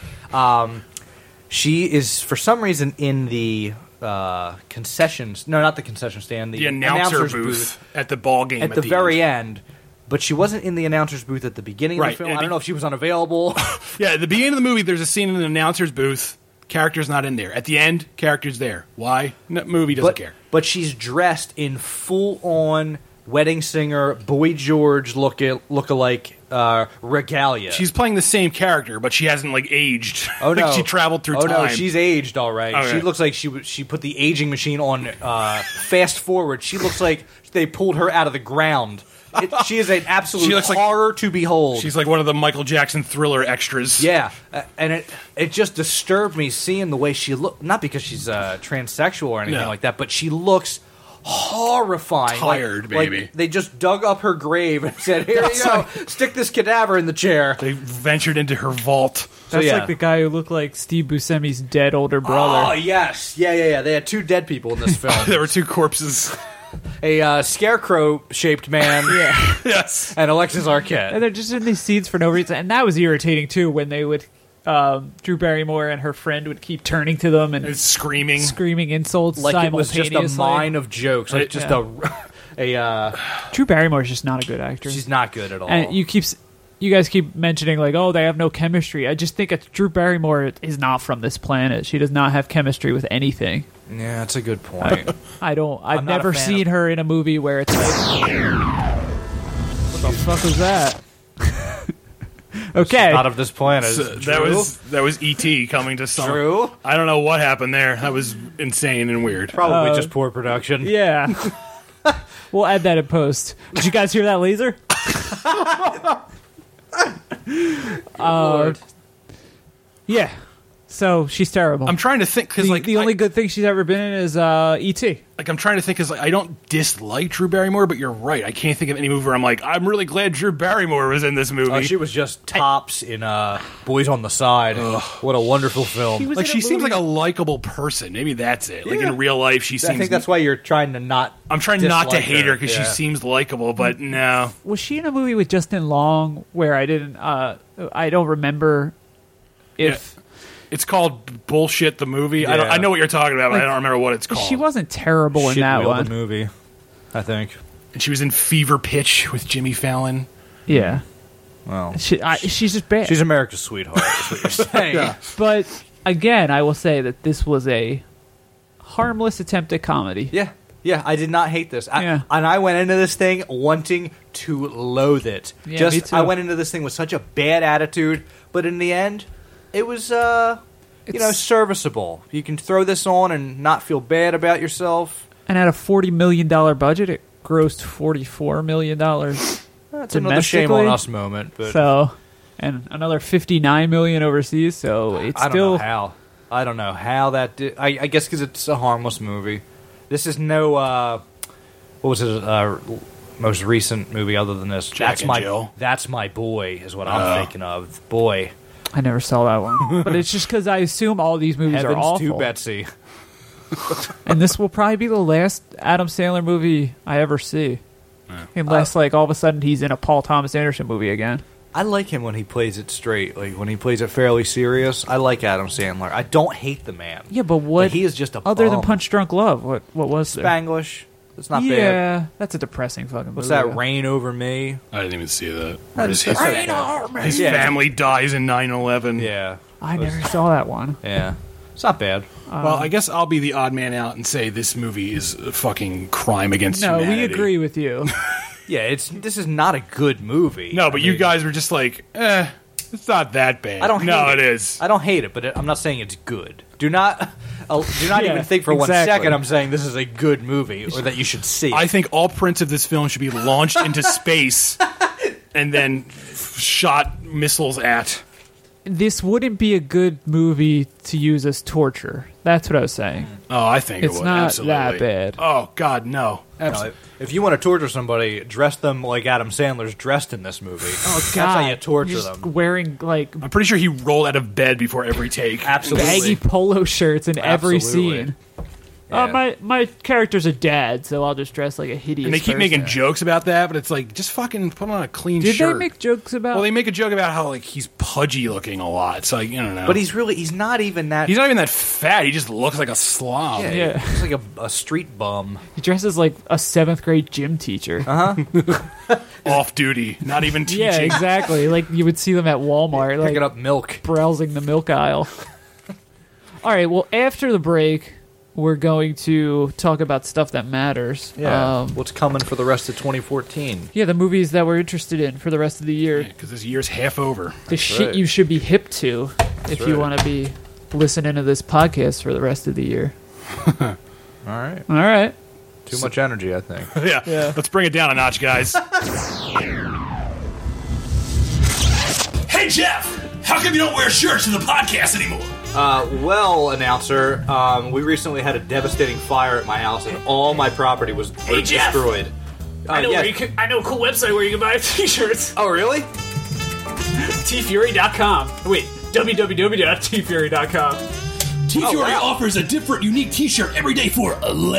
She is for some reason in the concessions. No, not the concession stand. The announcer's booth at the ball game at the very end. end. But she wasn't in the announcer's booth at the beginning of Right. the film. And I don't know if she was unavailable. Yeah, at the beginning of the movie, there's a scene in the announcer's booth. Character's not in there. At the end, character's there. Why? No, movie doesn't care. But she's dressed in full-on Wedding Singer, Boy George look-alike regalia. She's playing the same character, but she hasn't like aged. Oh Like, no! she traveled through oh time. no! She's aged all right. Okay. She looks like she put the aging machine on fast forward. She looks like they pulled her out of the ground. She is an absolute She looks like- horror to behold. She's like one of the Michael Jackson Thriller extras. Yeah, and it just disturbed me seeing the way she looked. Not because she's transsexual or anything No. like that, but she looks horrifying. Tired, like baby. they just dug up her grave and said, "Here you go, stick this cadaver in the chair." They ventured into her vault. That's yeah. like the guy who looked like Steve Buscemi's dead older Oh brother. yes, yeah. They had two dead people in this film. There were two corpses. A scarecrow-shaped man Yeah. Yes. and Alexis Arquette. And they're just in these scenes for no reason. And that was irritating, too, when they would... Drew Barrymore and her friend would keep turning to them and It's screaming. screing insults Like it was simultaneously. just a mine of jokes. Like just a Drew Barrymore's just not a good actor. she's not good at all. And you guys keep mentioning, like, oh, they have no chemistry. I just think Drew Barrymore is not from this planet. She does not have chemistry with anything. Yeah, that's a good point. I've not a never fan seen of- her in a movie where it's like, what the fuck was that? Okay. Not of this planet. So that was E.T. coming to some. True. I don't know what happened there. That was insane and weird. Probably just poor production. Yeah. We'll add that in post. Did you guys hear that laser? Yeah. So she's terrible. I'm trying to think because the only good thing she's ever been in is E.T. Like I'm trying to think because I don't dislike Drew Barrymore, but you're right. I can't think of any movie where I'm like, I'm really glad Drew Barrymore was in this movie. Oh, she was just tops in Boys on the Side. What a wonderful film. Like she seems like a likable person. Maybe that's it. Like in real life, she seems. I think that's why you're trying to not. I'm trying not to hate her because Yeah. she seems likable, but no. Was she in a movie with Justin Long where I don't remember if It's called Bullshit the Movie. Yeah. I know what you're talking about, but I Like, don't remember what it's called. she wasn't terrible in Shit that Wheel, one? the movie, I think. And she was in Fever Pitch with Jimmy Fallon. Yeah. Well, She's just bad. she's America's sweetheart. Is what you're saying. But again, I will say that this was a harmless attempt at comedy. Yeah, I did not hate this. Yeah. And I went into this thing wanting to loathe it. Yeah, me too. I went into this thing with such a bad attitude, but in the end, it was, serviceable. You can throw this on and not feel bad about yourself. And at a $40 million budget, it grossed $44 million. That's another shame on us moment. But So, and another $59 million overseas. So it's I don't still know how. I don't know how that did. I guess because it's a harmless movie. This is no. What was his most recent movie other than this? Jack and Jill. That's My Boy is what I'm thinking of. Boy, I never saw that one, but it's just because I assume all these movies are Heavens awful. to Betsy. And this will probably be the last Adam Sandler movie I ever see. Unless, like, all of a sudden he's in a Paul Thomas Anderson movie again. I like him when he plays it straight, like when he plays it fairly serious. I like Adam Sandler. I don't hate the man. Yeah, but what? But he is just a other than bum. Punch Drunk Love. What was there? Spanglish. It's not bad. Yeah, that's a depressing fucking What's movie. that? Rain Over Me. I didn't even see that. That's His Yeah. family dies in 9/11. Yeah, I never saw that one. yeah. It's not bad. Well, I guess I'll be the odd man out and say this movie is a fucking crime against No, humanity. we agree with you. Yeah, this is not a good movie. No, but I you mean, guys were just like, it's not that bad. I don't hate No, it. it is. I don't hate it, but I'm not saying it's good. Do not Yeah, even think for exactly. 1 second I'm saying this is a good movie or that you should see. I think all prints of this film should be launched into space and then shot missiles at. This wouldn't be a good movie to use as torture. That's what I was saying. Oh, I think It's it would. not Absolutely. that bad. Oh, God, no. You know, if you want to torture somebody, dress them like Adam Sandler's dressed in this movie. Oh, That's God. how you torture Just them. wearing, like, I'm pretty sure he rolled out of bed before every take. Absolutely. baggy polo shirts in every Absolutely. scene. Yeah. My character's a dad, so I'll just dress like a hideous And they keep person. making jokes about that, but it's like, just fucking put on a clean Did shirt. they make jokes about... Well, they make a joke about how, like, he's pudgy looking a lot. So, like, I don't know. But he's not even that. He's not even that fat. He just looks like a slob. Yeah. He's like a street bum. He dresses like a 7th grade gym teacher. Off duty. Not even teaching. Yeah, exactly. Like you would see them at Walmart, like Picking up milk. browsing the milk aisle. All right. Well, after the break, we're going to talk about stuff that matters. What's coming for the rest of 2014? Yeah, the movies that we're interested in for the rest of the year. Because this year's half over. The shit right. you should be hip to if you right. want to be listening to this podcast for the rest of the year. All right. All right. Too much energy, I think. Yeah. Let's bring it down a notch, guys. Hey, Jeff! How come you don't wear shirts to the podcast anymore? Well, announcer, we recently had a devastating fire at my house, and all my property was Jeff! destroyed. I know yes. I know a cool website where you can buy t-shirts. Oh, really? tfury.com. Wait, www.tfury.com. T Fury wow. offers a different, unique T-shirt every day for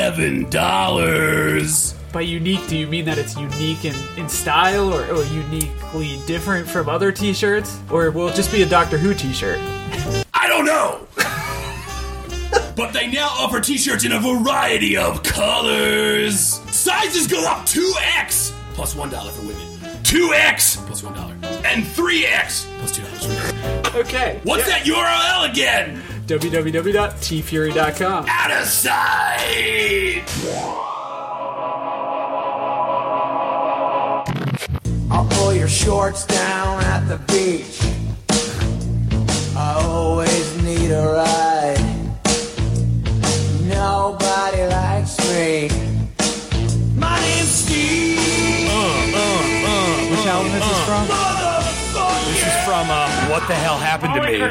$11. By unique, do you mean that it's unique in style or uniquely different from other t-shirts? Or will it just be a Doctor Who t-shirt? I don't know. But they now offer T-shirts in a variety of colors. Sizes go up 2X plus $1 for women, 2X plus $1, and 3X plus $2 for men. Okay. What's that URL again? www.tfury.com. Out of sight. All your your shorts down at the beach. I always need a ride. Nobody likes me. My name's Steve. Which album is this from? This is from What the Hell Happened to Me.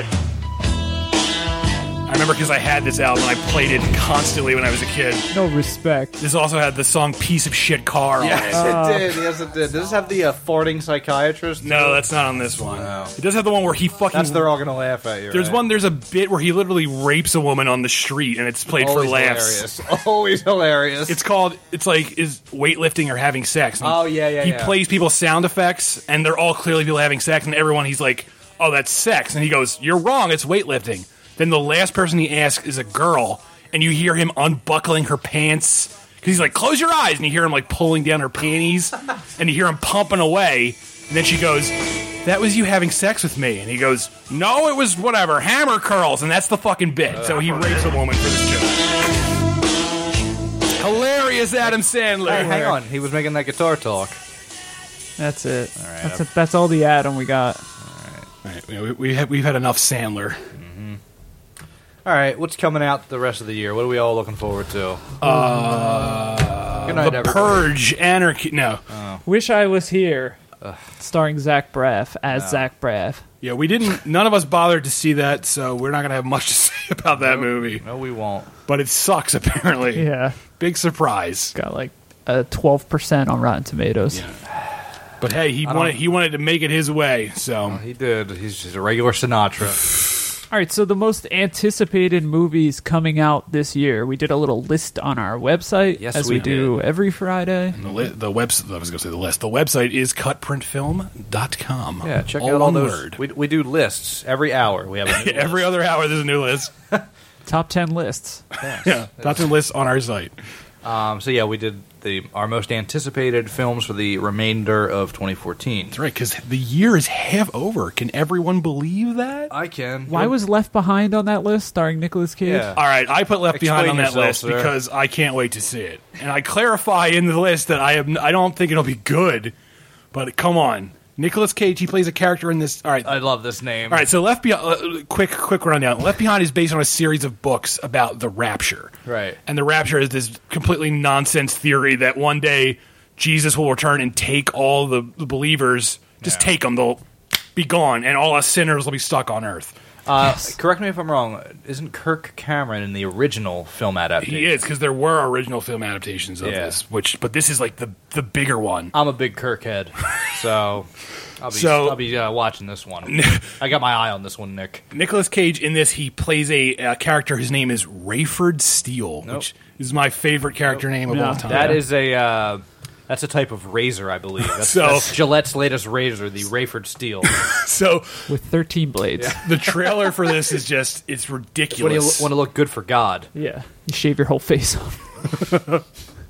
I remember because I had this album and I played it constantly when I was a kid. No respect. This also had the song Piece of Shit Car on it. Yes, it did. Yes, it did. Does this have the farting psychiatrist? No, that's not on this one. No. It does have the one where he fucking... They're all going to laugh at you. There's right? there's a bit where he literally rapes a woman on the street and it's played Always for laughs. hilarious. Always hilarious. It's called, it's like, is weightlifting or having sex. And Oh, yeah, He yeah. plays people's sound effects and they're all clearly people having sex and everyone, he's like, oh, that's sex. And he goes, you're wrong, it's weightlifting. Then the last person he asks is a girl, and you hear him unbuckling her pants because he's like, "Close your eyes," and you hear him like pulling down her panties, and you hear him pumping away. And then she goes, "That was you having sex with me," and he goes, "No, it was whatever, hammer curls," and that's the fucking bit. So he rapes a woman for this joke. Hilarious, Adam Sandler. Hey, hang on. He was making that guitar talk. That's it. All right, That's it. That's all the Adam we got. All right, we've had enough Sandler. All right, what's coming out the rest of the year? What are we all looking forward to? Good night, The everybody. Purge, Anarchy. No. Wish I Was Here, starring Zach Braff as Zach Braff. Yeah, we didn't. None of us bothered to see that, so we're not going to have much to say about that movie. No, we won't. But it sucks, apparently. Yeah, Big surprise. got like a 12% on Rotten Tomatoes. Yeah. But hey, he wanted to make it his way, so. He did. He's just a regular Sinatra. All right, so the most anticipated movies coming out this year. We did a little list on our website, Yes, as we we do did. every Friday. The website. I was going to say the list. The website is cutprintfilm.com. Yeah, check All out all one those. word. We do lists every hour. We have a new Every list. other hour, there's a new list. Top 10 lists. Yeah, top 10 lists on our site. So yeah, we did our most anticipated films for the remainder of 2014. That's right, because the year is half over. Can everyone believe that? I can. Why was Left Behind on that list, starring Nicolas Cage? Yeah. All right, I put Left Behind Explain on that yourself, list sir. because I can't wait to see it. And I clarify in the list that I don't think it'll be good, but come on. Nicolas Cage, he plays a character in this. All right. I love this name. All right, so Left Behind, quick rundown. Left Behind is based on a series of books about the rapture. Right. And the rapture is this completely nonsense theory that one day Jesus will return and take all the believers, just take them, they'll be gone, and all us sinners will be stuck on earth. Correct me if I'm wrong. Isn't Kirk Cameron in the original film adaptation? He is, because there were original film adaptations of Yeah. this, but this is like the bigger one. I'm a big Kirk head, so I'll be watching this one. I got my eye on this one, Nick. Nicolas Cage in this, he plays a character. His name is Rayford Steele, which is my favorite character name of all time. That is that's a type of razor, I believe. That's Gillette's latest razor, the Rayford Steel. So With 13 blades. the trailer for this is it's When you ridiculous. want to look good for God. Yeah. You shave your whole face off.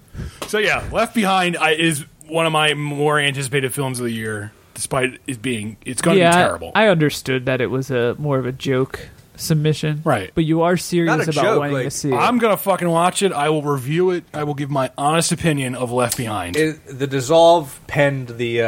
So yeah, Left Behind is one of my more anticipated films of the year, despite it's going to be terrible. I understood that it was more of a joke submission. Right. But you are serious Not a about joke, wanting like, to see it. I'm gonna fucking watch it. I will review it. I will give my honest opinion of Left Behind. The Dissolve penned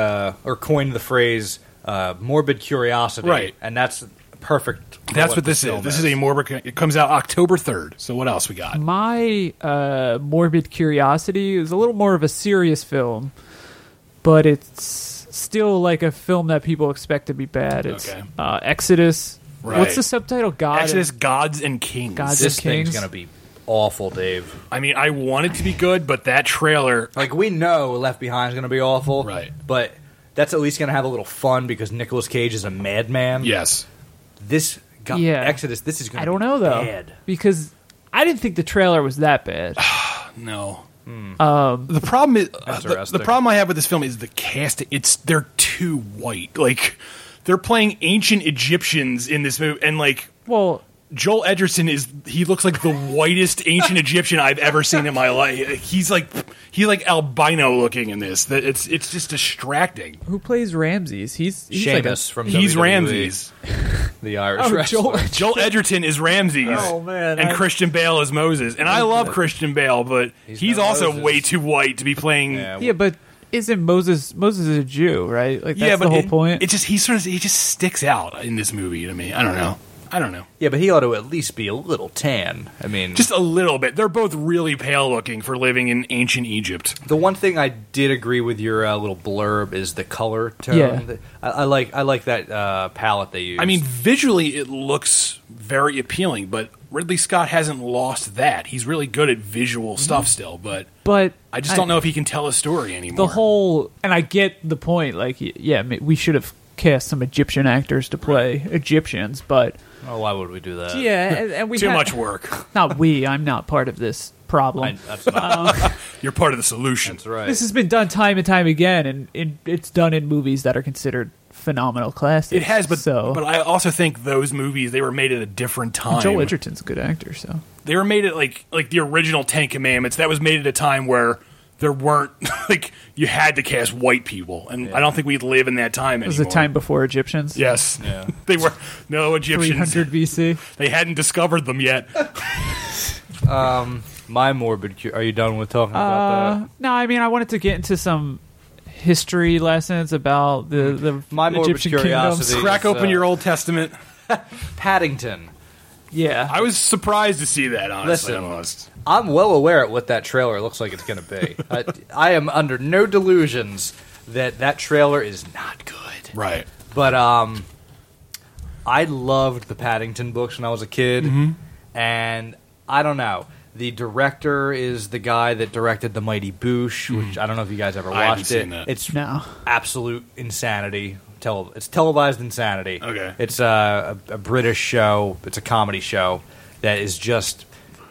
or coined the phrase morbid curiosity. Right. And that's perfect. for That's what this film is. This is a morbid. It comes out October 3rd. So what else we got? My morbid curiosity is a little more of a serious film, but it's still like a film that people expect to be bad. It's Okay. Exodus. Right. What's the subtitle? Exodus: Gods and Kings. Gods This and thing's Kings. going to be awful, Dave. I mean, I want it to be good, but that trailer. Like, we know Left Behind is going to be awful. Right. But that's at least going to have a little fun because Nicolas Cage is a madman. Yes. Exodus, this is going to I don't know though, bad. because I didn't think the trailer was that bad. No. The problem is Interesting. the problem I have with this film is the casting. They're too white. Like they're playing ancient Egyptians in this movie, and like Well, Joel Edgerton he looks like the whitest ancient Egyptian I've ever seen in my life. He's like albino looking in this. That it's just distracting. who plays Ramses? He's Sheamus from He's WWE, Ramses. the Irish Oh, wrestler. Joel. Joel Edgerton is Ramses. Oh, man. And Christian Bale is Moses. And I love Christian Bale, but he's no also Moses. way too white to be playing. Yeah, Yeah, but isn't Moses is a Jew, right? Like that's the whole point. It just he just sticks out in this movie to me. I don't know. Yeah, but he ought to at least be a little tan. I mean, Just a little bit. They're both really pale looking for living in ancient Egypt. the one thing I did agree with your little blurb is the color tone. Yeah. I like that palette they use. I mean, visually it looks very appealing, but Ridley Scott hasn't lost that. He's really good at visual stuff still, but I just don't know if he can tell a story anymore. The whole, and I get the point. Like, yeah, we should have cast some Egyptian actors to play Egyptians, but why would we do that? yeah, and we Too much work. Not we. I'm not part of this problem. That's not. You're part of the solution. That's right. This has been done time and time again, and it's done in movies that are considered phenomenal classics. It has, but but I also think those movies, they were made at a different time. Joel Edgerton's a good actor, so They were made at like the original Ten Commandments. That was made at a time where there weren't like you had to cast white people, and I don't think we'd live in that time anymore. it was a time before Egyptians. Yes, they were no Egyptians. 300 BC. They hadn't discovered them yet. My morbid. Are you done with talking about that? No, I mean I wanted to get into some history lessons about the My morbid Egyptian curiosity. kingdoms. Crack open your Old Testament. Paddington. Yeah, I was surprised to see that. Honestly, Listen. almost. I'm well aware of what that trailer looks like it's going to be. I am under no delusions that trailer is not good. Right. But I loved the Paddington books when I was a kid, and I don't know. The director is the guy that directed The Mighty Boosh, which I don't know if you guys ever I haven't watched it. seen that. It's No. absolute insanity. It's televised insanity. Okay. It's a British show. It's a comedy show that is just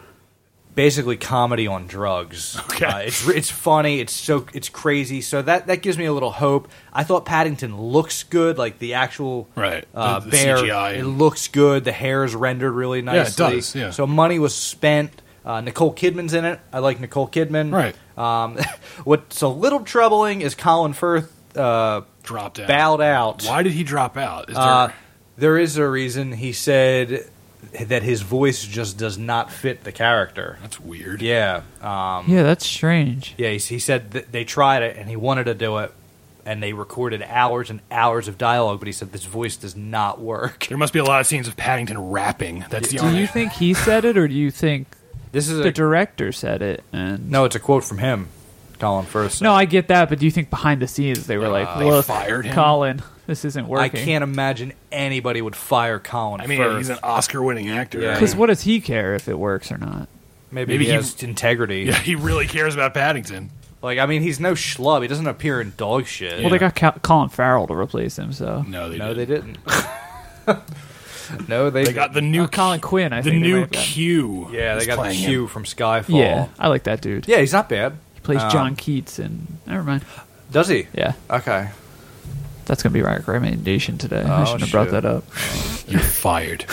basically comedy on drugs. Okay. It's funny. It's crazy. So that gives me a little hope. I thought Paddington looks good, like the actual Right. The bear. CGI. It looks good. The hair is rendered really nicely. does, yeah. So money was spent. Nicole Kidman's in it. I like Nicole Kidman. Right. What's a little troubling is Colin Firth Dropped out. bowed out. Why did he drop out? Is there, There is a reason. He said that his voice just does not fit the character. that's weird. Yeah. yeah, that's strange. Yeah, he said that they tried it and he wanted to do it, and they recorded hours and hours of dialogue, but he said this voice does not work. There must be a lot of scenes of Paddington rapping. That's the Do only. you think he said it, or do you think This is the director said it? And no, it's a quote from him, Colin Firth. no, I get that, but do you think behind the scenes they were like, they "Look, fired him? Colin, this isn't I working." can't imagine anybody would fire Colin I mean, Firth. he's an Oscar-winning actor. Yeah. Because what does he care if it works or not? Maybe Maybe he he- has integrity. Yeah, he really cares about Paddington. Like, I mean, he's no schlub. He doesn't appear in dog shit. Well, they got Colin Farrell to replace him, so No, they No, didn't. they didn't. No, they They got the new Colin Quinn. I the think they new might have got. Q. Yeah, they is got the playing Q him. from Skyfall. Yeah, I like that dude. Yeah, he's not bad. He plays John Keats, and never mind. Does he? Yeah, Okay. that's gonna be our recommendation today. I Oh, shouldn't have brought shit. that up. You're fired.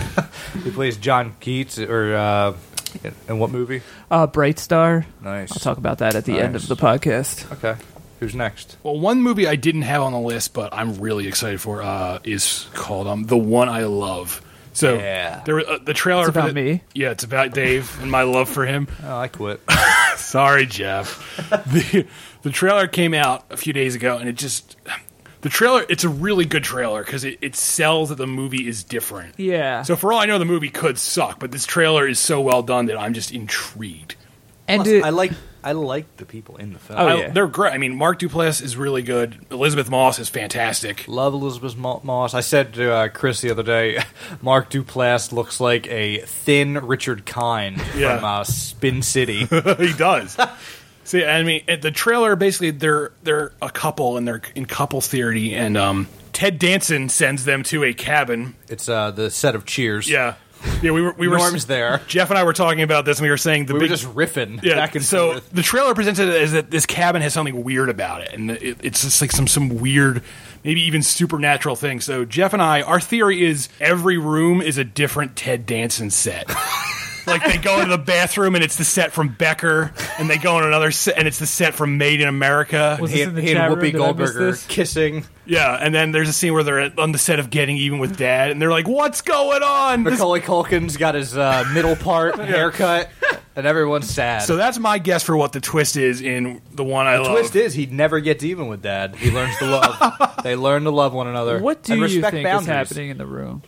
He plays John Keats, or in what movie? Bright Star. Nice. I'll talk about that at the end Nice. of the podcast. Okay. Who's next? Well, one movie I didn't have on the list, but I'm really excited for, is called The One I Love. So Yeah. there the trailer It's for about me. Yeah, it's about Dave and my love for him. Oh, I quit. Sorry, Jeff. The trailer came out a few days ago, and the trailer, it's a really good trailer because it sells that the movie is different. Yeah. So for all I know, the movie could suck, but this trailer is so well done that I'm just intrigued. and Plus, it, I like the people in the film. Oh, yeah. They're great. I mean, Mark Duplass is really good. Elizabeth Moss is fantastic. Love Elizabeth Moss. I said to Chris the other day, Mark Duplass looks like a thin Richard Kind Yeah. from Spin City. He does. See, I mean, the trailer, basically, they're a couple, and they're in couples theory, and Ted Danson sends them to a cabin. It's the set of Cheers. Yeah. Yeah, we were Norm's there. Jeff and I were talking about this, and we were saying We were just riffing back and so forth. the trailer presented it as that this cabin has something weird about it, and it's just like some weird, maybe even supernatural thing. So Jeff and I, our theory is every room is a different Ted Danson set. Like they go into the bathroom and it's the set from Becker, and they go in another set and it's the set from Made in America. Was He, this in the he and chat room? Whoopi Did I miss Goldberger this? kissing. Yeah, and then there's a scene where they're on the set of Getting Even with Dad, and they're like, "What's going on?" This- Macaulay Culkin's got his middle part haircut. And everyone's sad. So that's my guess for what the twist is in the one I the love. twist is he never gets even with Dad. He learns to love. They learn to love one another. What do and you respect think boundaries. is happening in the room?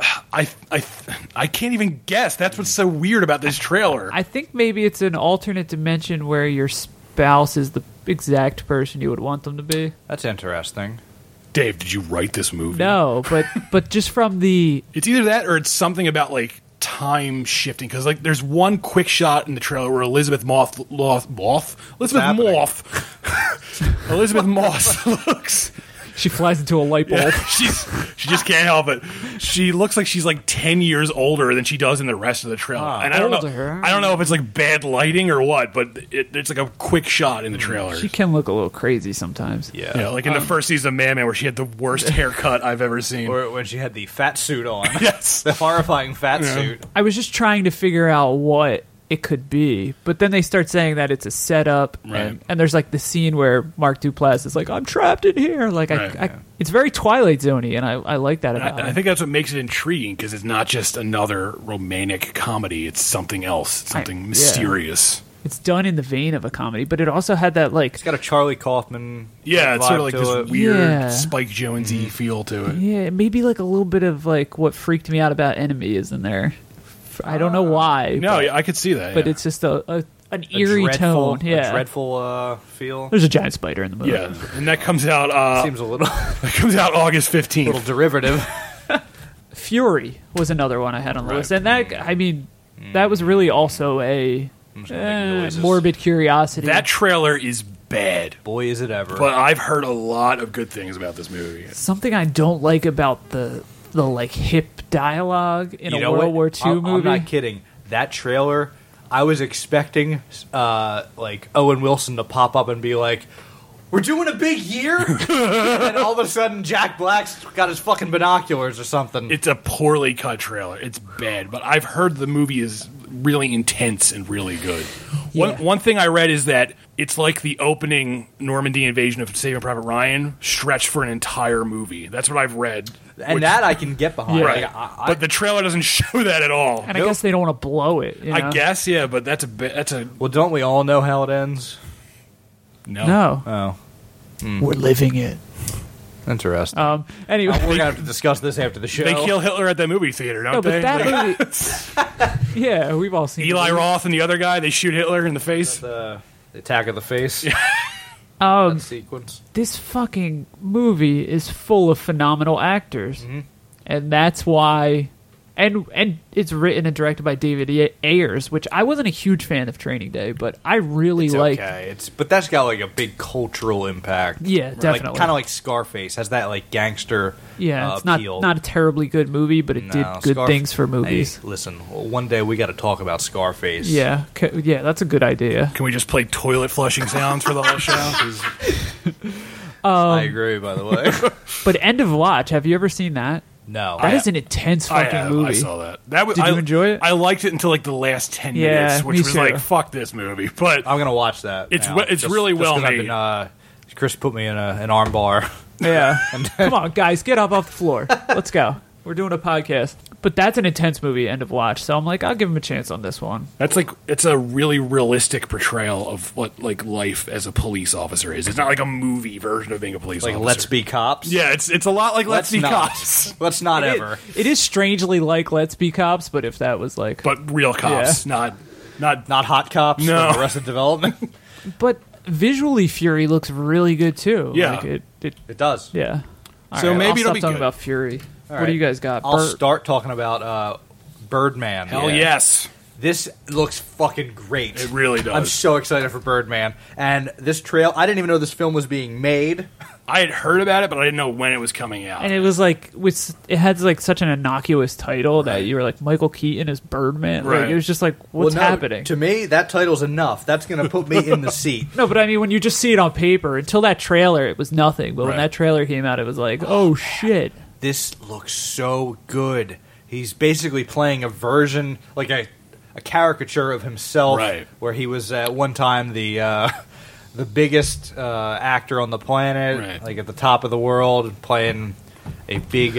I can't even guess. That's what's so weird about this trailer. I think maybe it's an alternate dimension where your spouse is the exact person you would want them to be. That's interesting. Dave, did you write this movie? No, but just from the It's either that or it's something about like time shifting, because like there's one quick shot in the trailer where Elizabeth Moss looks. she flies into a light bulb. Yeah, she just can't help it. She looks like she's like 10 years older than she does in the rest of the trailer. And I don't know if it's like bad lighting or what, but it's like a quick shot in the trailer. She can look a little crazy sometimes. Yeah, like in the first season of Man Man, where she had the worst haircut I've ever seen. Or when she had the fat suit on. Yes. The horrifying fat suit. I was just trying to figure out what it could be, but then they start saying that it's a setup, Right. and there's like the scene where Mark Duplass is like, "I'm trapped in here." Like, Right. it's very Twilight Zone-y, and I like that about And it. I think that's what makes it intriguing, because it's not just another romantic comedy. It's something else. It's something mysterious. It's done in the vein of a comedy, but it also had that like, It's got a Charlie Kaufman. Yeah, it's sort of like vibe this to it. weird Yeah. Spike Jonze feel to it. yeah, maybe like a little bit of like what freaked me out about Enemy is in there. I don't know why. No, but, yeah, I could see that. but yeah. it's just an A eerie dreadful- tone. Yeah, A dreadful feel. there's a giant spider in the movie. Yeah, and that comes out. Seems a little That comes out August 15th. little derivative. Fury was another one I had on the Right. list, and that I mean, that was really also a noises. morbid curiosity. That trailer is bad, Boy, is it ever. but I've heard a lot of good things about this movie. Something I don't like about the like hip dialogue in You a know World what? War II movie. I'm not kidding. That trailer, I was expecting like Owen Wilson to pop up and be like, "We're doing a big year," and all of a sudden Jack Black's got his fucking binoculars or something. It's a poorly cut trailer. It's bad, but I've heard the movie is really intense and really good. Yeah. One thing I read is that it's like the opening Normandy invasion of Saving Private Ryan stretched for an entire movie. That's what I've read. and that I can get behind. Yeah. Right. Like, But the trailer doesn't show that at all. and I guess they don't want to blow it. You know? I guess, yeah, but that's a well, don't we all know how it ends? no. No, Oh, we're living it. interesting. Anyway, We're gonna have to discuss this after the show. They kill Hitler at that movie theater, don't no, they? but that Like, movie. Yeah, we've all seen Eli the movie. Roth and the other guy, they shoot Hitler in the face. the attack of the face sequence. This fucking movie is full of phenomenal actors, and that's why. And it's written and directed by David Ayers, which I wasn't a huge fan of Training Day, but I really It's like. okay. But that's got like a big cultural impact. Yeah, definitely. Kind of like Scarface has that like gangster. Yeah, it's not appeal. a terribly good movie, but it did good things for movies. Hey, listen, one day we got to talk about Scarface. Yeah, yeah, that's a good idea. Can we just play toilet flushing sounds for the whole show? 'Cause I agree. By the way, But End of Watch, have you ever seen that? no, That is an intense fucking movie. I saw that. That was. Did you enjoy it? I liked it until like the last 10 Yeah, minutes, which me was too. like, "Fuck this movie." But I'm gonna watch that. It's now, we- it's really well 'cause I've made. been, Chris put me in an arm bar. Yeah. Come on, guys, get up off the floor. Let's go. We're doing a podcast. But that's an intense movie, End of Watch. So I'm like, I'll give him a chance on this one. that's like it's a really realistic portrayal of what like life as a police officer is. It's not like a movie version of being a police Like, officer. Let's Be Cops. Yeah, it's a lot like Let's Be not. Cops, Let's not ever. It is strangely like Let's Be Cops, but if that was like. but real cops, not. Not Hot Cops. No. From Arrested Development. But visually, Fury looks really good too. Yeah. Like it It does. yeah. All So maybe I'll it'll stop be talking good. about Fury. All What right. do you guys got? I'll Bert- start talking about Birdman. Hell yes, This looks fucking great. it really does. I'm so excited for Birdman. And this I didn't even know this film was being made. I had heard about it, but I didn't know when it was coming out. And it was like, it had like such an innocuous title that you were like, Michael Keaton is Birdman. Like, Right. it was just like, what's Well, no, happening? To me, that title's enough. That's going to put me in the seat. No, but I mean, when you just see it on paper, until that trailer, it was nothing. But when Right. that trailer came out, it was like, oh shit. This looks so good. He's basically playing a version, like a caricature of himself, Right. where he was at one time the biggest actor on the planet, Right. like at the top of the world, playing a big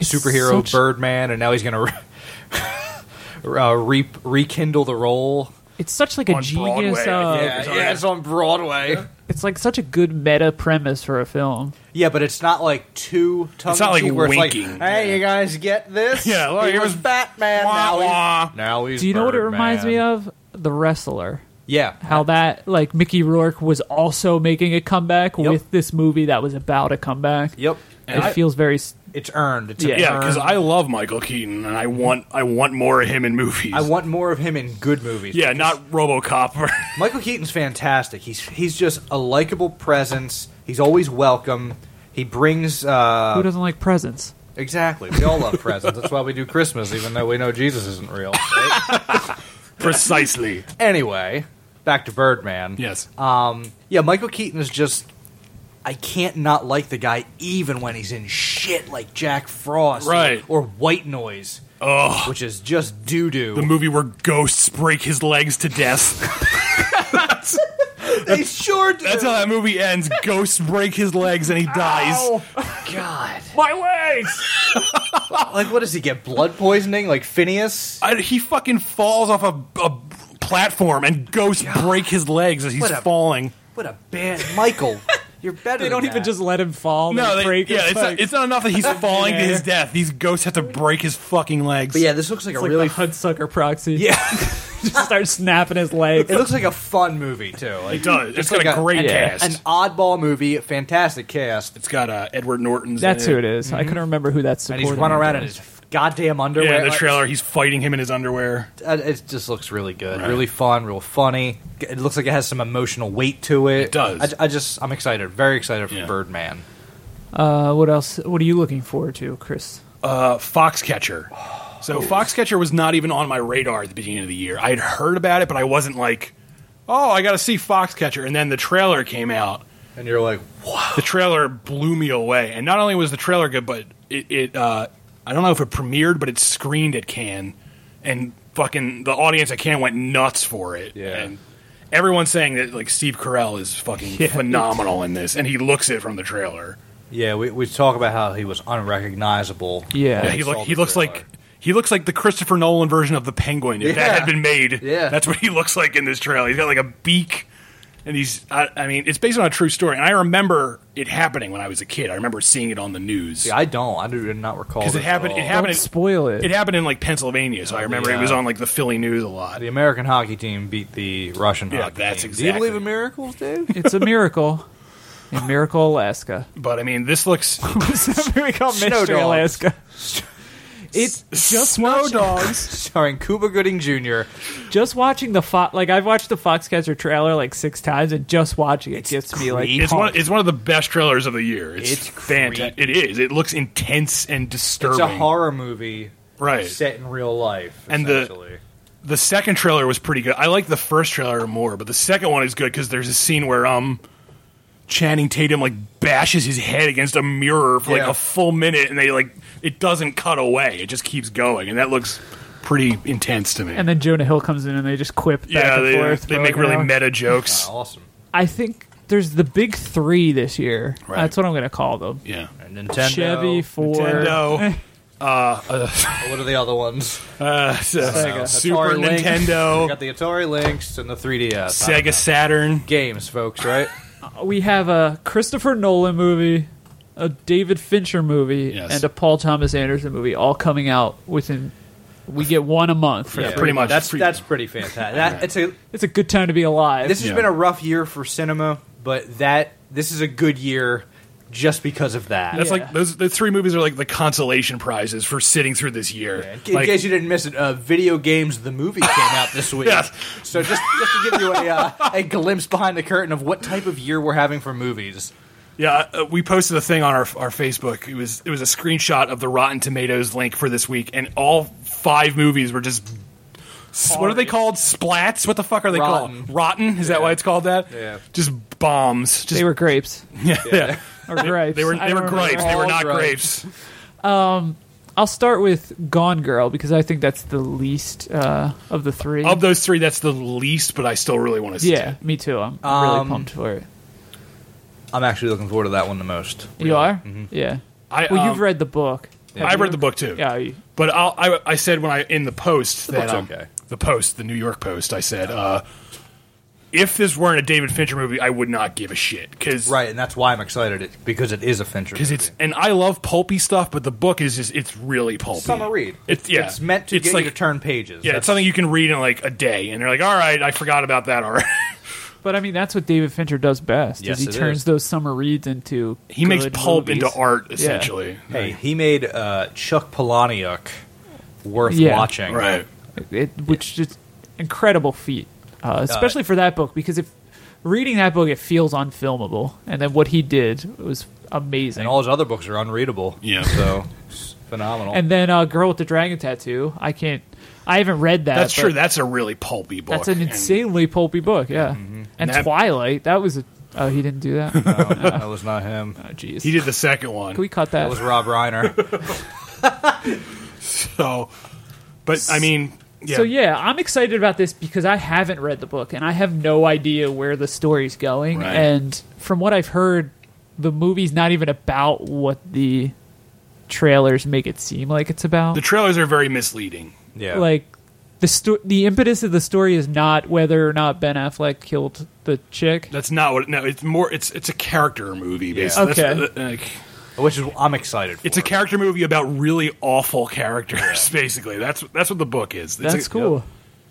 superhero such- Birdman, and now he's going to rekindle the role. It's such like a On genius. Broadway, I think. it's on Broadway. It's like such a good meta premise for a film. Yeah, but it's not like too tongue not like where winking. It's like, hey, you guys get this? Yeah, look, he here was was Batman. Wah, wah. Now he's Do you know what it reminds me Birdman. of? The Wrestler. Yeah. How that, like, Mickey Rourke was also making a comeback Yep. with this movie that was about a comeback. Yep. It feels very... It's earned. It's Yeah. Yeah, because earned. I love Michael Keaton, and I want more of him in movies. I want more of him in good movies. yeah, not RoboCop. Michael Keaton's fantastic. He's just a likable presence. He's always welcome. He brings Who doesn't like presents? exactly. We all love presents. That's why we do Christmas, even though we know Jesus isn't real. Right? Precisely. Anyway, back to Birdman. Yes. Yeah, Michael Keaton is just. I can't not like the guy even when he's in shit like Jack Frost Right. or White Noise, Oh, which is just doo-doo. the movie where ghosts break his legs to death. They sure do. That's how that movie ends. Ghosts break his legs and he dies. Oh, God. My legs! Like, what does he get? Blood poisoning like Phineas? He fucking falls off a platform and ghosts break his legs as he's What a- falling. What a bad Michael. You're better They don't than even that. just let him fall. No, They break his it's legs. not enough that he's falling to his death. These ghosts have to break his fucking legs. But yeah, this looks like It's a like really the Hudsucker proxy. Yeah. Just start snapping his legs. It looks like a fun movie too. Like, It does. It's got like a great yeah. cast. an oddball movie, a fantastic cast. It's got Edward Norton's That's in who it is. I couldn't remember who that's And supporting. he's running around in him. his goddamn underwear. Yeah, in the Like, trailer, he's fighting him in his underwear. It just looks really good. Right. Really fun, real funny. It looks like it has some emotional weight to it. It does. I'm excited. Very excited for Yeah. Birdman. What else? What are you looking forward to, Chris? Foxcatcher. So Foxcatcher was not even on my radar at the beginning of the year. I had heard about it, but I wasn't like, oh, I got to see Foxcatcher. And then the trailer came out. And you're like, wow. The trailer blew me away. And not only was the trailer good, but it I don't know if it premiered, but it screened at Cannes. And fucking the audience at Cannes went nuts for it. Yeah. And everyone's saying that like Steve Carell is fucking phenomenal in this. And he looks it from the trailer. Yeah, we talk about how he was unrecognizable. Yeah. Yeah, he looks like the Christopher Nolan version of the Penguin. If that Yeah. had been made, Yeah. that's what he looks like in this trailer. He's got like a beak, and I mean, it's based on a true story. And I remember it happening when I was a kid. I remember seeing it on the news See, I don't. I do not recall because this it happened. at all. It happened. Don't spoil it. It happened in like Pennsylvania, so I remember it was yeah. on like the Philly news a lot. The American hockey team beat the Russian Yeah, hockey that's team. exactly- Do you believe in miracles, dude? It's a miracle. In Miracle, Alaska. But I mean, this looks We call Snow Mystery Dogs. Alaska. It's just Snow watching, Dogs. Starring Cuba Gooding Jr. just watching the I've watched the Foxcatcher trailer like 6 times, and just watching it gets me like It's pumped. one of the best trailers of the year. It's fantastic. creepy. It is. It looks intense and disturbing. It's a horror movie Right. set in real life, And essentially. The second trailer was pretty good. I like the first trailer more, but the second one is good because there's a scene where Channing Tatum like bashes his head against a mirror for like Yeah. a full minute, and it doesn't cut away. It just keeps going, and that looks pretty intense to me. And then Jonah Hill comes in and they just quip back yeah, and forth. they for make like an really hour. meta jokes. Awesome. I think there's the big 3 this year. Right. That's what I'm going to call them. Yeah, And Nintendo. Chevy, Ford. Nintendo, What are the other ones? Sega. Super Atari Lynx. We Nintendo, got the Atari Lynx and the 3DS. Sega Saturn. Games, folks, right? We have a Christopher Nolan movie, a David Fincher movie, Yes. and a Paul Thomas Anderson movie, all coming out within. We get one a month. For free. pretty much. That's pretty fantastic. It's a good time to be alive. This has Yeah. been a rough year for cinema, but this is a good year just because of that. That's Yeah. like those 3 movies are like the consolation prizes for sitting through this year. In Like, case you didn't miss it, Video Games the movie came out this week. Yes. So just to give you a glimpse behind the curtain of what type of year we're having for movies. yeah, we posted a thing on our Facebook. It was a screenshot of the Rotten Tomatoes link for this week, and all 5 movies were just. What are they called? Splats? What the fuck are they Rotten. called? Rotten? Is that why it's called that? Yeah. Just bombs. Just they were grapes yeah. or grapes. They were I don't grapes. remember. They were all not grapes. grapes. I'll start with Gone Girl because I think that's the least of the 3. Of those 3, that's the least, but I still really want to see yeah, it. me too. I'm really pumped for it. I'm actually looking forward to that one the most. You are? Yeah. I, Well, you've read the book. I read the book too. Yeah. But I said when I in the post that book's okay. the Post, the New York Post, I said if this weren't a David Fincher movie, I would not give a shit because Right, and that's why I'm excited because it is a Fincher movie. it's and I love pulpy stuff, but the book is just it's really pulpy. summer read. It's meant to get like, you to turn pages. Yeah, it's something you can read in like a day, and they're like, all right, I forgot about that already. But I mean, that's what David Fincher does best. Yes, is he it turns is. those summer reads into He makes good pulp movies. into art, essentially. Hey, he made Chuck Palahniuk worth Yeah. watching. Right. Which is incredible feat, especially for that book. Because if reading that book, it feels unfilmable, and then what he did was amazing. And all his other books are unreadable. Yeah. So, it's phenomenal. And then Girl with the Dragon Tattoo. I haven't read that. That's but true. That's a really pulpy book. That's an And insanely pulpy book. Yeah. And that- Twilight. That was Oh, he didn't do that. that was not him. Oh, jeez. he did the second one. Can we cut That that? was Rob Reiner. So, but I mean, yeah. So yeah, I'm excited about this because I haven't read the book and I have no idea where the story's going. Right. And from what I've heard, the movie's not even about what the trailers make it seem like it's about. The trailers are very misleading. Yeah. Like the impetus of the story is not whether or not Ben Affleck killed the chick. That's not what. No, it's more. It's a character movie. Basically. Okay. That's, like, Which is I'm excited for. it's a character movie about really awful characters. Basically, that's what the book is. It's That's a cool.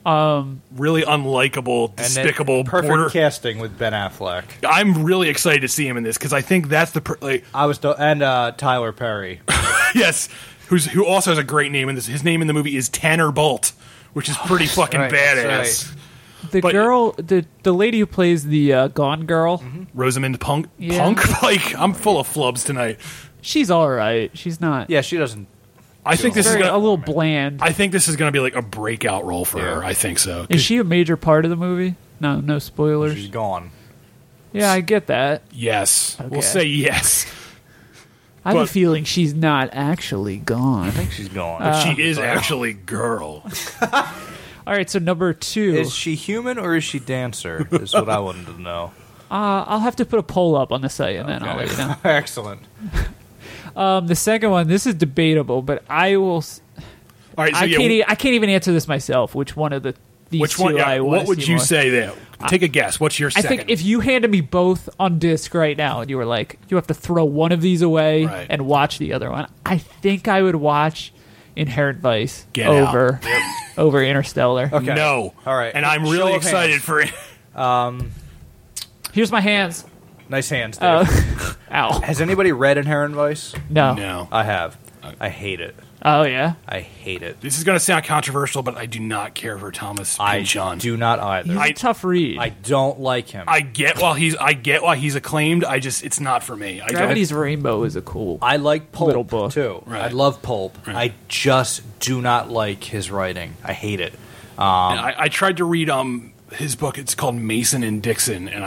really unlikable, And then despicable perfect border. casting with Ben Affleck. I'm really excited to see him in this because I think that's the like. And Tyler Perry. Yes, who also has a great name in this. His name in the movie is Tanner Bolt, which is pretty fucking right, that's badass. The But- girl, the lady who plays the Gone Girl, Rosamund Punk. Yeah. Punk. Like I'm full of flubs tonight. she's all right. She's not. Yeah, she doesn't. I think this is very, a gonna. little bland. I think this is gonna be like a breakout role for her. I think so. Is she a major part of the movie? No spoilers. She's gone. Yeah, I get that. Yes, we'll Okay. say yes. I have a But- feeling she's not actually gone. I think she's gone. Uh, She is actually girl. All right, so number 2. Is she human or is she dancer? Is what I wanted to know. I'll have to put a poll up on the site and then I'll let you know. Excellent. The second one, this is debatable, but I will. All right, so I can't even answer this myself. Which one of these which two one? I Yeah, want what would you more. say there? Take a guess. What's your I second? think if you handed me both on disc right now and you were like, you have to throw one of these away Right. and watch the other one, I think I would watch Inherent Vice Get out. over Interstellar. Okay. No. All right. And I'm Show really of excited hands. for it. Here's my hands. Nice hands, Dave. Ow. Has anybody read Inherent Vice? No. No. I have. I hate it. Oh, yeah? I hate it. This is going to sound controversial, but I do not care for Thomas I Pynchon. do not either. He's a tough read. I don't like him. I get why he's acclaimed. It's not for me. Gravity's Rainbow is a cool. I like Pulp Little book. too. Right. I love Pulp. Right. I just do not like his writing. I hate it. I tried to read his book. It's called Mason and Dixon, and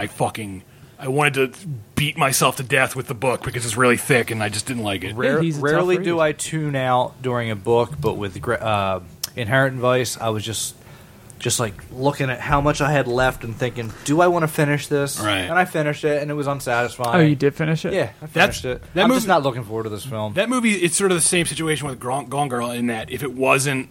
I wanted to beat myself to death with the book because it's really thick, and I just didn't like it. he's a tough Rarely read. do I tune out during a book, but with Inherent Vice, I was just like looking at how much I had left and thinking, do I want to finish this? Right. And I finished it, and it was unsatisfying. Oh, you did finish it? Yeah, I finished it. that I'm movie- just not looking forward to this film. That movie, it's sort of the same situation with Gone Girl in that if it wasn't,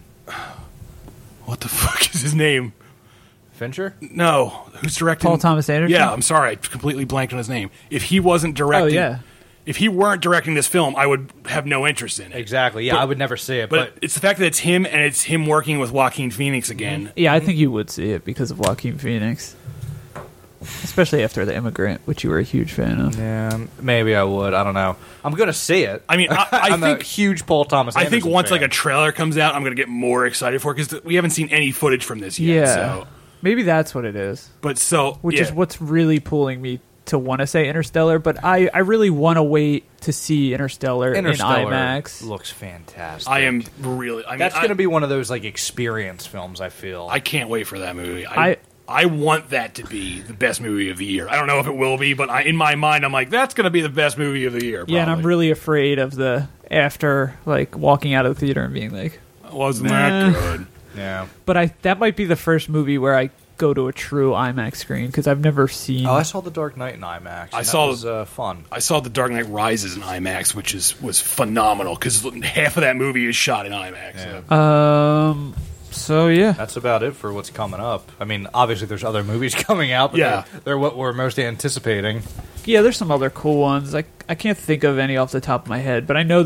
what the fuck is his name? Fincher? No, who's directing? Paul Thomas Anderson? Yeah, I'm sorry, I completely blanked on his name. If he wasn't directing, Oh, yeah. if he weren't directing this film, I would have no interest in it. Exactly. Yeah, But- I would never see it. But But it's the fact that it's him and it's him working with Joaquin Phoenix again. Yeah, I think you would see it because of Joaquin Phoenix. Especially after The Immigrant, which you were a huge fan of. yeah, maybe I would. I don't know. I'm going to see it. I mean, I I'm think a huge Paul Thomas I think Anderson once fan. like a trailer comes out, I'm going to get more excited for it because we haven't seen any footage from this yet. Yeah. So. Maybe that's what it is. But so, Which yeah. is what's really pulling me to want to say Interstellar, but I really want to wait to see Interstellar in IMAX. looks fantastic. I am really. I mean, That's going to be one of those like experience films. I feel. I can't wait for that movie. I- I want that to be the best movie of the year. I don't know if it will be, but in my mind, I'm like, that's going to be the best movie of the year. Yeah, and I'm probably. really afraid of the after like walking out of the theater and being like, Wasn't Nah. that good? yeah. but that might be the first movie where I go to a true IMAX screen because I've never seen. Oh, I saw The Dark Knight in IMAX. I and saw- that was fun. I saw The Dark Knight Rises in IMAX, which was phenomenal because half of that movie is shot in IMAX. Yeah. So yeah, That's about it for what's coming up. I mean, obviously there's other movies coming out, but Yeah. they're what we're most anticipating. yeah. There's some other cool ones. I can't think of any off the top of my head, but I know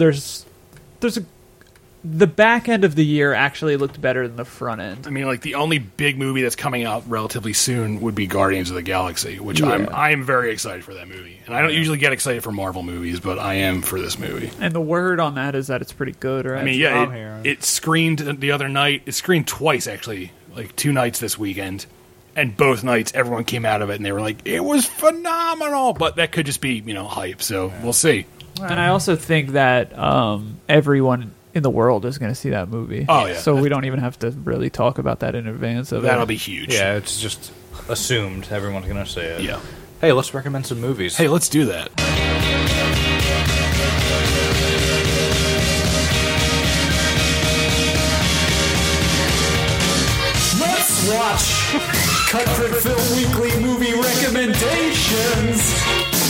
the back end of the year actually looked better than the front end. I mean, like the only big movie that's coming out relatively soon would be Guardians of the Galaxy, which Yeah. I am very excited for that movie. And I don't usually get excited for Marvel movies, but I am for this movie. And the word on that is that it's pretty good, right? I mean, what I'm yeah, hearing. it screened the other night. It screened twice, actually, like 2 nights this weekend. And both nights, everyone came out of it and they were like, it was phenomenal. But that could just be, hype. So we'll see. And I also think that everyone in the world is going to see that movie. Oh, yeah. So we don't even have to really talk about that in advance of That'll it. be huge. Yeah, it's just assumed everyone's going to say it. Yeah. Hey, let's recommend some movies. Hey, let's do that. Let's watch Cutthroat Film Weekly movie recommendations.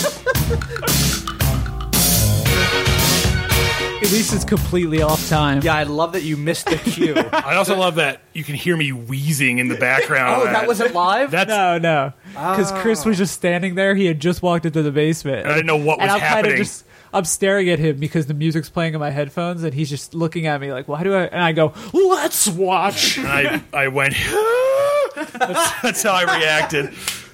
At least it's completely off time. Yeah, I love that you missed the cue. I also love that you can hear me wheezing in the background. Oh, of that wasn't live? That's No. Because Chris was just standing there. He had just walked into the basement. I didn't know what was and I'm happening. I'm staring at him because the music's playing in my headphones, and he's just looking at me like, "Why do I?" And I go, "Let's watch." And I went. That's how I reacted.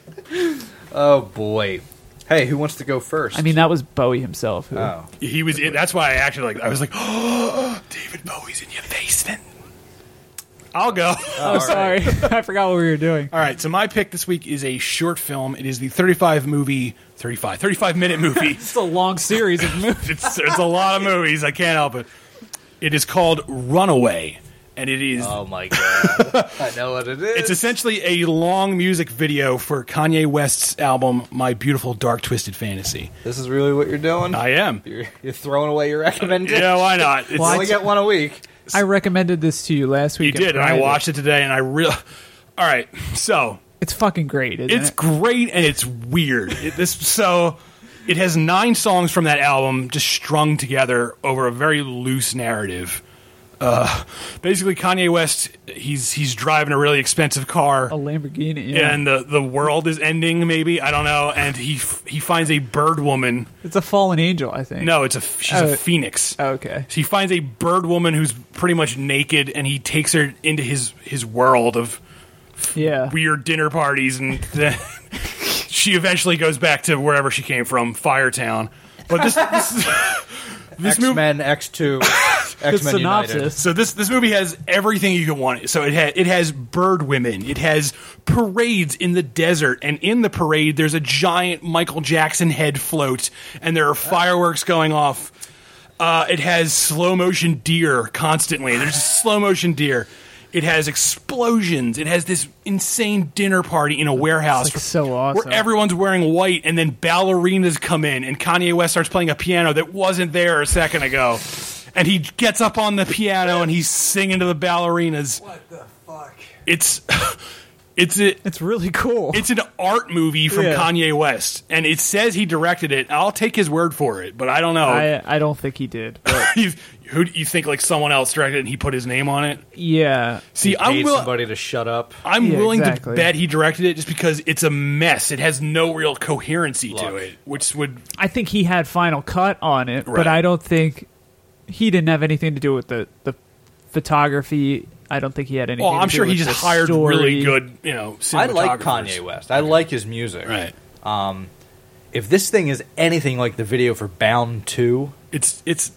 Oh, boy. Hey, who wants to go first? I mean, that was Bowie himself. Who, oh. He was. That's why I acted like I was like, oh, David Bowie's in your basement. I'll go. Oh, sorry, I forgot what we were doing. All right. So my pick this week is a short film. It is the 35-minute movie. It's a long series of movies. It's a lot of movies. I can't help it. It is called Runaway, and it is. Oh, my God. I know what it is. It's essentially a long music video for Kanye West's album "My Beautiful Dark Twisted Fantasy." This is really what you're doing? I am. You're throwing away your recommendation? Yeah, why not? It's, You only get one a week. I recommended this to you last you week. did, and I watched it today, and I really. All right, so It's fucking great, isn't it's it? great and it's weird. It has 9 songs from that album just strung together over a very loose narrative. Basically, Kanye West, he's driving a really expensive car. A Lamborghini, yeah. And the world is ending, maybe, I don't know. And he finds a bird woman. It's a fallen angel, I think. No, she's a phoenix. Okay. So he finds a bird woman who's pretty much naked, and he takes her into his world of Yeah. weird dinner parties, and then she eventually goes back to wherever she came from, Firetown. But this movie. X-Men, X2, Good X-Men United. synopsis. So this movie has everything you could want. So it has bird women. It has parades in the desert, and in the parade there's a giant Michael Jackson head float, and there are fireworks going off. It has slow motion deer constantly. There's slow motion deer. It has explosions. It has this insane dinner party in a warehouse. It's like so awesome. Where everyone's wearing white, and then ballerinas come in, and Kanye West starts playing a piano that wasn't there a second ago. And he gets up on the piano, and he's singing to the ballerinas. What the fuck? It's really cool. it's an art movie from Yeah. Kanye West, and it says he directed it. I'll take his word for it, but I don't know. I don't think he did. But Who do you think, like someone else directed it and he put his name on it? yeah. See, Paid somebody to shut up. I'm Yeah, willing exactly. to bet he directed it just because it's a mess. It has no real coherency to Look. it, which would. I think he had final cut on it, Right. but I don't think he didn't have anything to do with the photography. I don't think he had anything Well, I'm to do sure he with just the hired story. really good, I like cinematographers. Kanye West. I like his music. Right. If this thing is anything like the video for Bound 2, It's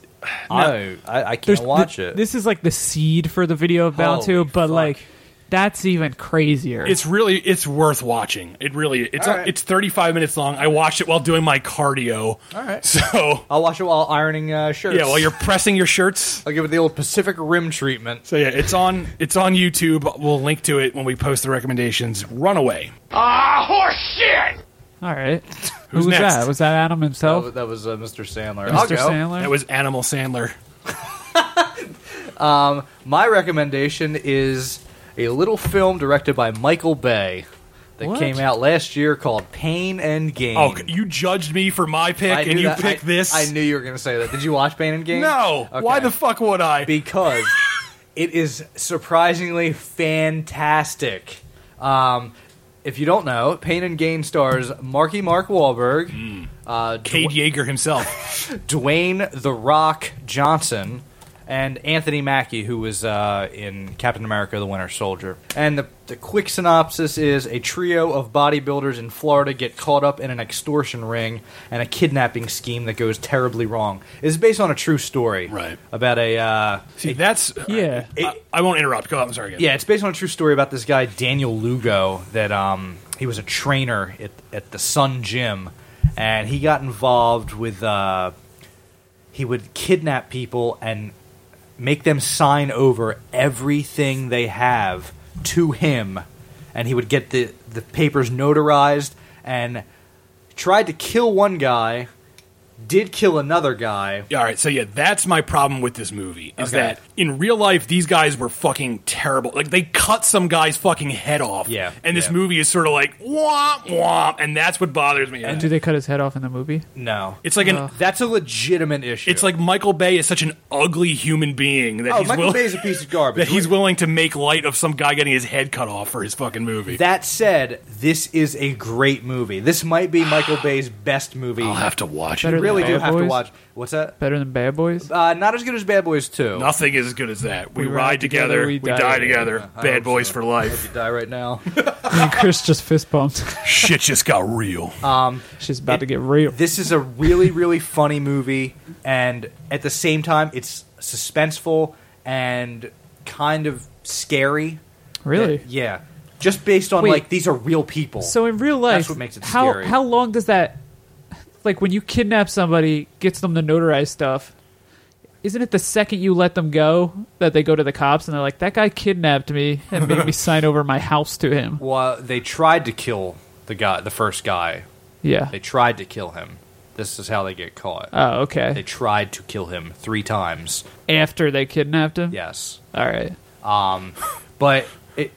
I can't There's- watch it. This is like the seed for the video of Bound Holy 2, but fuck. like that's even crazier. it's worth watching. It really it's All right. it's 35 minutes long. I watched it while doing my cardio. All right. So I'll watch it while ironing shirts. yeah, while you're pressing your shirts. I'll give it the old Pacific Rim treatment. So yeah, it's on YouTube. We'll link to it when we post the recommendations. Runaway. All right. Who was next? that? Was that Adam himself? That was Mr. Sandler. I'll Mr. go. Sandler? That was Animal Sandler. My recommendation is a little film directed by Michael Bay that What? came out last year called Pain and Gain. Oh, you judged me for my pick, I and knew you that- picked this? I knew you were going to say that. Did you watch Pain and Gain? No. Okay. Why the fuck would I? Because it is surprisingly fantastic. If you don't know, Pain and Gain stars Mark Wahlberg, Cade Yeager himself. Dwayne The Rock Johnson, and Anthony Mackie, who was in Captain America: The Winter Soldier. And the quick synopsis is a trio of bodybuilders in Florida get caught up in an extortion ring and a kidnapping scheme that goes terribly wrong. It's based on a true story, Right. About a See, that's... Yeah. I won't interrupt. Go on. I'm sorry. Again. yeah, it's based on a true story about this guy Daniel Lugo that he was a trainer at the Sun Gym, and he got involved with he would kidnap people and make them sign over everything they have to him, and he would get the papers notarized and tried to kill one guy, did kill another guy. All right, so yeah, that's my problem with this movie. Is Okay. that in real life, these guys were fucking terrible. Like, they cut some guy's fucking head off. Yeah, And this yeah. movie is sort of like, womp, womp, and that's what bothers me. And do they cut his head off in the movie? No, It's like an... that's a legitimate issue. It's like Michael Bay is such an ugly human being that he's Michael will- Bay is a piece of garbage. that he's willing to make light of some guy getting his head cut off for his fucking movie. That said, this is a great movie. This might be Michael Bay's best movie. I'll have to watch Better it. You really than do Bad have to Boys? watch. What's that? Better than Bad Boys? Not as good as Bad Boys 2. Nothing is as good as that. We ride together, we die die together. I Bad hope boys so. for I life. hope you die right now. Me and Chris just fist bumped. Shit just got real. She's about to get real. This is a really, really funny movie, and at the same time, it's suspenseful and kind of scary. Really? Yeah. Just based on, Wait. like, these are real people. So in real life, That's what makes it how scary. how long does that, like when you kidnap somebody, gets them to notarize stuff, isn't it the second you let them go that they go to the cops and they're like, that guy kidnapped me and made me sign over my house to him? Well, they tried to kill the first guy. Yeah. They tried to kill him. This is how they get caught. Oh, okay. They tried to kill him 3 times. After they kidnapped him? Yes. All right. But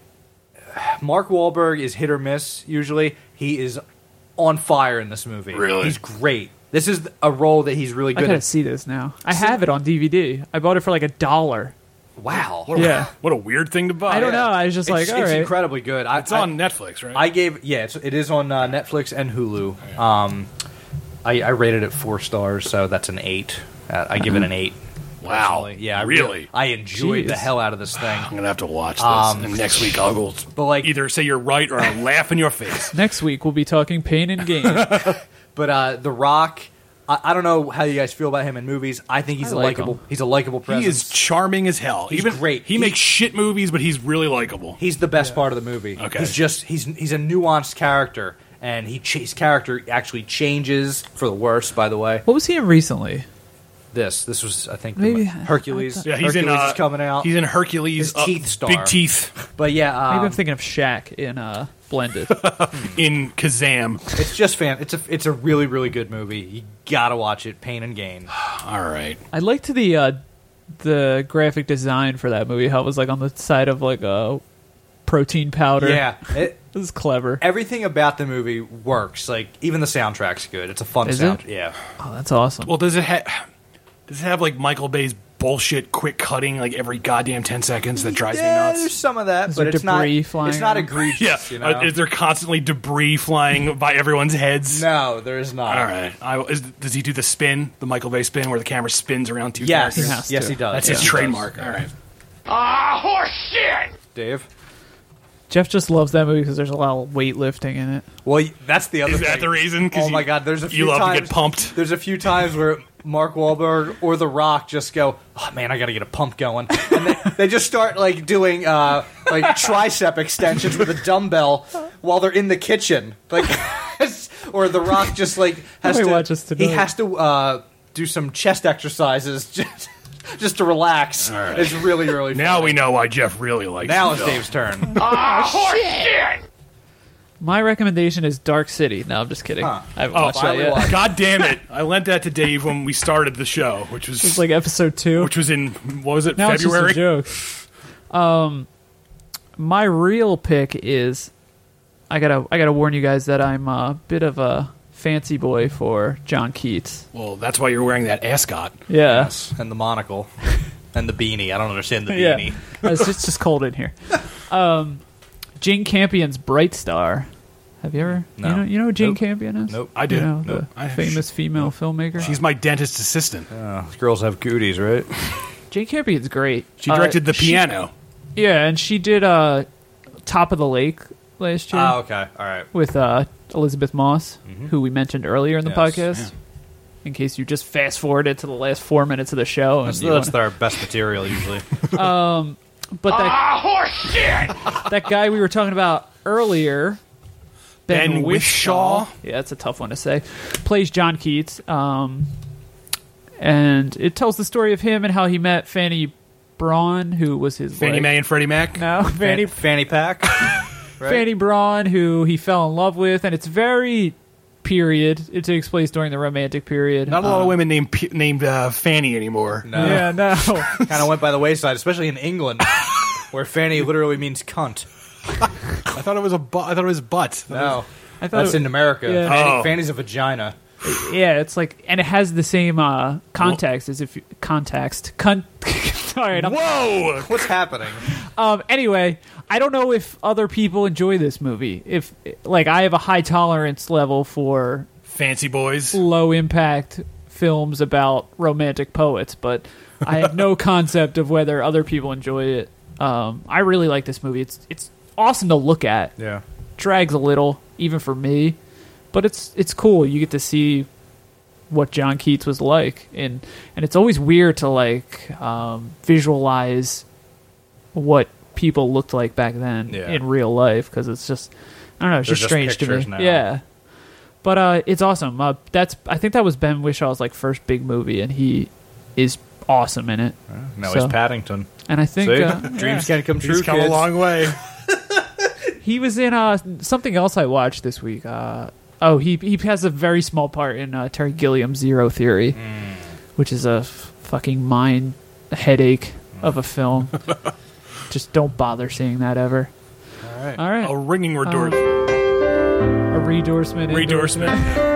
Mark Wahlberg is hit or miss usually. He is on fire in this movie. Really? He's great. This is a role that he's really I good gotta at. see this now. I have it on DVD. I bought it for like $1. Wow. Yeah. What a weird thing to buy. I don't know. I was just like, it's, all it's right. incredibly good. It's on Netflix, right? It is on Netflix and Hulu. I rated it 4 stars, so that's an 8. I give it an 8. Wow. personally. Yeah, Really? I enjoyed the Jeez. hell out of this thing. I'm gonna have to watch this, and next week I'll go. But like, Either say you're right or I'll laugh in your face. Next week we'll be talking Pain and Gain. but The Rock. I don't know how you guys feel about him in movies. I think he's I a like likable. him. He's a likable presence. He is charming as hell. He's great. He makes shit movies, but he's really likable. He's the best part of the movie. Okay. He's a nuanced character, and his character actually changes for the worse. By the way, What was he in recently? this was I think Maybe- Hercules. Yeah, he's Hercules in. is coming out. He's in Hercules. His teeth star. Big teeth But yeah, Maybe I'm thinking of Shaq in Blended. in Kazam. it's just It's a really really good movie. You gotta watch it. Pain and Gain. All right. I liked the graphic design for that movie. How it was like on the side of like a protein powder. Yeah, It was clever. everything about the movie works. Like even the soundtrack's good. It's a fun Is sound. it? Yeah. Oh, that's awesome. Well, does it have like Michael Bay's bullshit quick cutting like every goddamn 10 seconds that drives me Yeah, nuts? there's some of that, Is but there it's not. debris flying It's not around? egregious. Yeah. You know? Is there constantly debris flying by everyone's heads? No, there is not. All right. Does he do the spin, the Michael Bay spin, where the camera spins around 2 Yes, characters? has yes, to. he does. That's Yeah, his he does. trademark. All right. Dave. Jeff just loves that movie because there's a lot of weightlifting in it. Well, that's the other Is thing. that the reason? 'Cause Oh my God! There's a few you love times to get pumped. There's a few times where Mark Wahlberg or The Rock just go, "Oh man, I got to get a pump going," and they just start like doing like tricep extensions with a dumbbell while they're in the kitchen, like, or The Rock just like has might to. watch this tonight. He has to do some chest exercises just to relax. All right. It's really really. Now funny. we know why Jeff really likes Now the it's film. Dave's turn. My recommendation is Dark City. No, I'm just kidding. Huh. I haven't Oh, watched that finally yet. watched. God damn it! I lent that to Dave when we started the show, which was It's like episode 2. in what was it, Now it's February? just a joke. my real pick is I gotta warn you guys that I'm a bit of a fancy boy for John Keats. Well, that's why you're wearing that ascot. Yeah. Yes, and the monocle. And the beanie. I don't understand the Yeah. beanie. It's just cold in here. Jane Campion's Bright Star. Have you ever? No. You know who Jane Nope. Campion is? Nope. I do. You know, Nope. the famous female filmmaker. She's my dentist assistant. Girls have cooties, right? Jane Campion's great. She directed the she- piano. Yeah, and she did Top of the Lake last year Oh, okay. All right. with Elizabeth Moss, who we mentioned earlier in the Yes. podcast. Yeah. In case you just fast forwarded to the last 4 minutes of the show. That's, And you that's wanna- their best material, usually. but that guy we were talking about earlier, Ben Whishaw. Yeah, that's a tough one to say. Plays John Keats, and it tells the story of him and how he met Fanny Braun, who was his Fannie like, Mae and Freddie Mac. No, Fanny Fanny pack. Right? Fanny Braun, who he fell in love with, and it's very period. It takes place during the Romantic period. Not a lot of women named Fanny anymore. No. Yeah, no. Kind of went by the wayside, especially in England, where fanny literally means cunt. I thought it was I thought it was butt. No. I thought That's it- in America. Yeah. Oh. Fanny's a vagina. Yeah, it's like, and it has the same context as if context. All right, Whoa! What's happening? Anyway, I don't know if other people enjoy this movie. If like I have a high tolerance level for Fancy boys. low impact films about romantic poets, but I have no concept of whether other people enjoy it. I really like this movie. It's awesome to look at. Yeah. Drags a little, even for me, but it's cool. You get to see what John Keats was like, and it's always weird to like visualize what people looked like back then Yeah. in real life, because it's just, I don't know, it's They're just just strange to me. pictures now. Yeah, but it's awesome. I think that was Ben Wishaw's like first big movie, and he is awesome in it. Now So- he's Paddington. And I think See? Dreams can come true, He's come a kids. long way. he was in something else I watched this week. He has a very small part in Terry Gilliam's Zero Theory, which is a fucking mind headache of a film. Just don't bother seeing that ever. All right. All right, A ringing a redorsement. redorsement.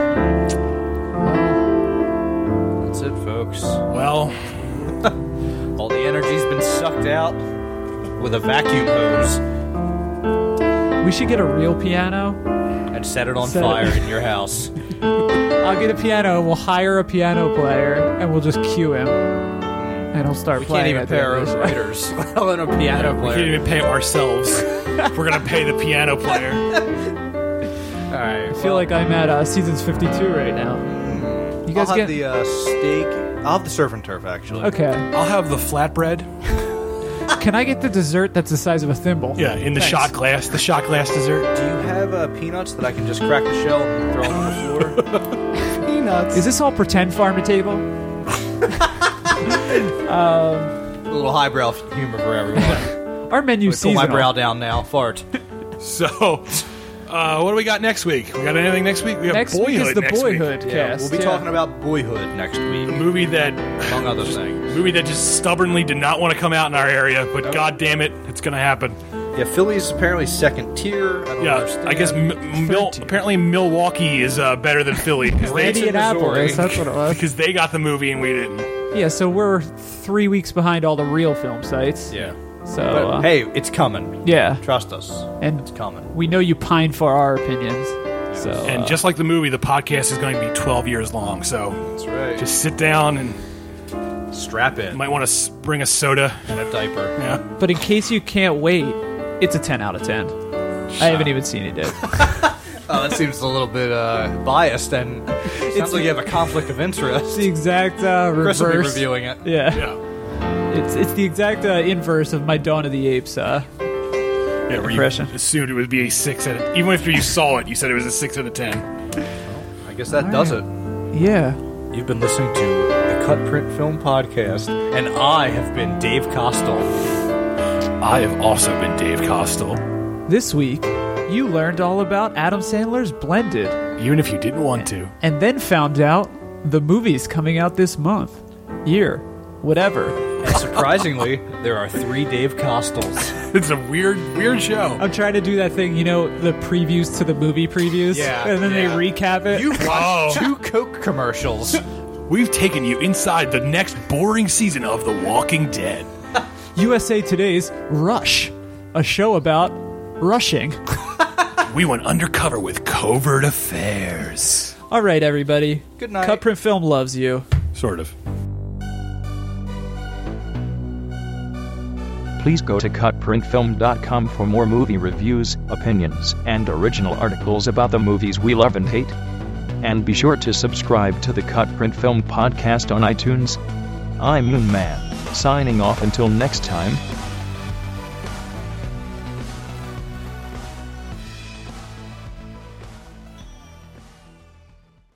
That's it, folks. Well, All the energy's been sucked out with a vacuum hose We should get a real piano. and set it on Set it- fire in your house. I'll get a piano. We'll hire a piano player, and we'll just cue him, and he'll start We can't playing. even at the pay our end of own the show. writers, let alone a piano we player. can't even pay ourselves. We're gonna pay the piano player. All right. I feel like I'm at seasons 52 right now. You guys I'll have get the steak. I'll have the surf and turf, actually. okay. I'll have the flatbread. Can I get the dessert that's the size of a thimble? Yeah, in the Thanks. shot glass. The shot glass dessert. Do you have peanuts that I can just crack the shell and throw them on the floor? Peanuts. Is this all pretend farm to table? A little highbrow humor for everyone. Our menu Pull my seasonal. brow down now. Fart. So, what do we got next week? We got anything next week? We have Next Boyhood week is the next week. Boyhood Yeah, cast. we'll be talking about Boyhood next week, The movie that among other things. just stubbornly did not want to come out in our area, but god damn it, it's gonna happen. Yeah, Philly's apparently second tier. I don't Yeah, understand. I guess apparently Milwaukee is better than Philly because Indianapolis. That's what it was. they got the movie and we didn't. Yeah, so we're 3 weeks behind all the real film sites. Yeah. So But hey, it's coming. yeah, Trust us. and It's coming. we know you pine for our opinions. So And just like the movie, the podcast is going to be 12 years long. So That's right. just sit down and strap in. you might want to bring a soda. And a diaper. Yeah. but in case you can't wait, it's a 10 out of 10. I haven't even seen it yet. Oh, that seems a little bit biased, and sounds like you have a conflict of interest. It's the exact Chris will be reverse. reviewing it. Yeah. Yeah. It's the exact inverse of my Dawn of the Apes. Yeah, where you Impression. assumed it would be a 6 out of... Even after you saw it, you said it was a 6 out of 10. I guess that does it. Yeah. You've been listening to the Cut Print Film Podcast, and I have been Dave Costel. I have also been Dave Costel. This week, you learned all about Adam Sandler's Blended, Even if you didn't want to. and then found out the movie's coming out this month. Year. whatever. And surprisingly, there are 3 Dave Costals. It's a weird show. I'm trying to do that thing, the previews to the movie previews. Yeah, And then yeah. they recap it. You watched 2 Coke commercials. We've taken you inside the next boring season of The Walking Dead. USA Today's Rush, a show about rushing. We went undercover with covert affairs. All right, everybody. Good night. Cutprint Film loves you. Sort of. Please go to cutprintfilm.com for more movie reviews, opinions, and original articles about the movies we love and hate. And be sure to subscribe to the Cutprint Film Podcast on iTunes. I'm Moon Man, signing off until next time.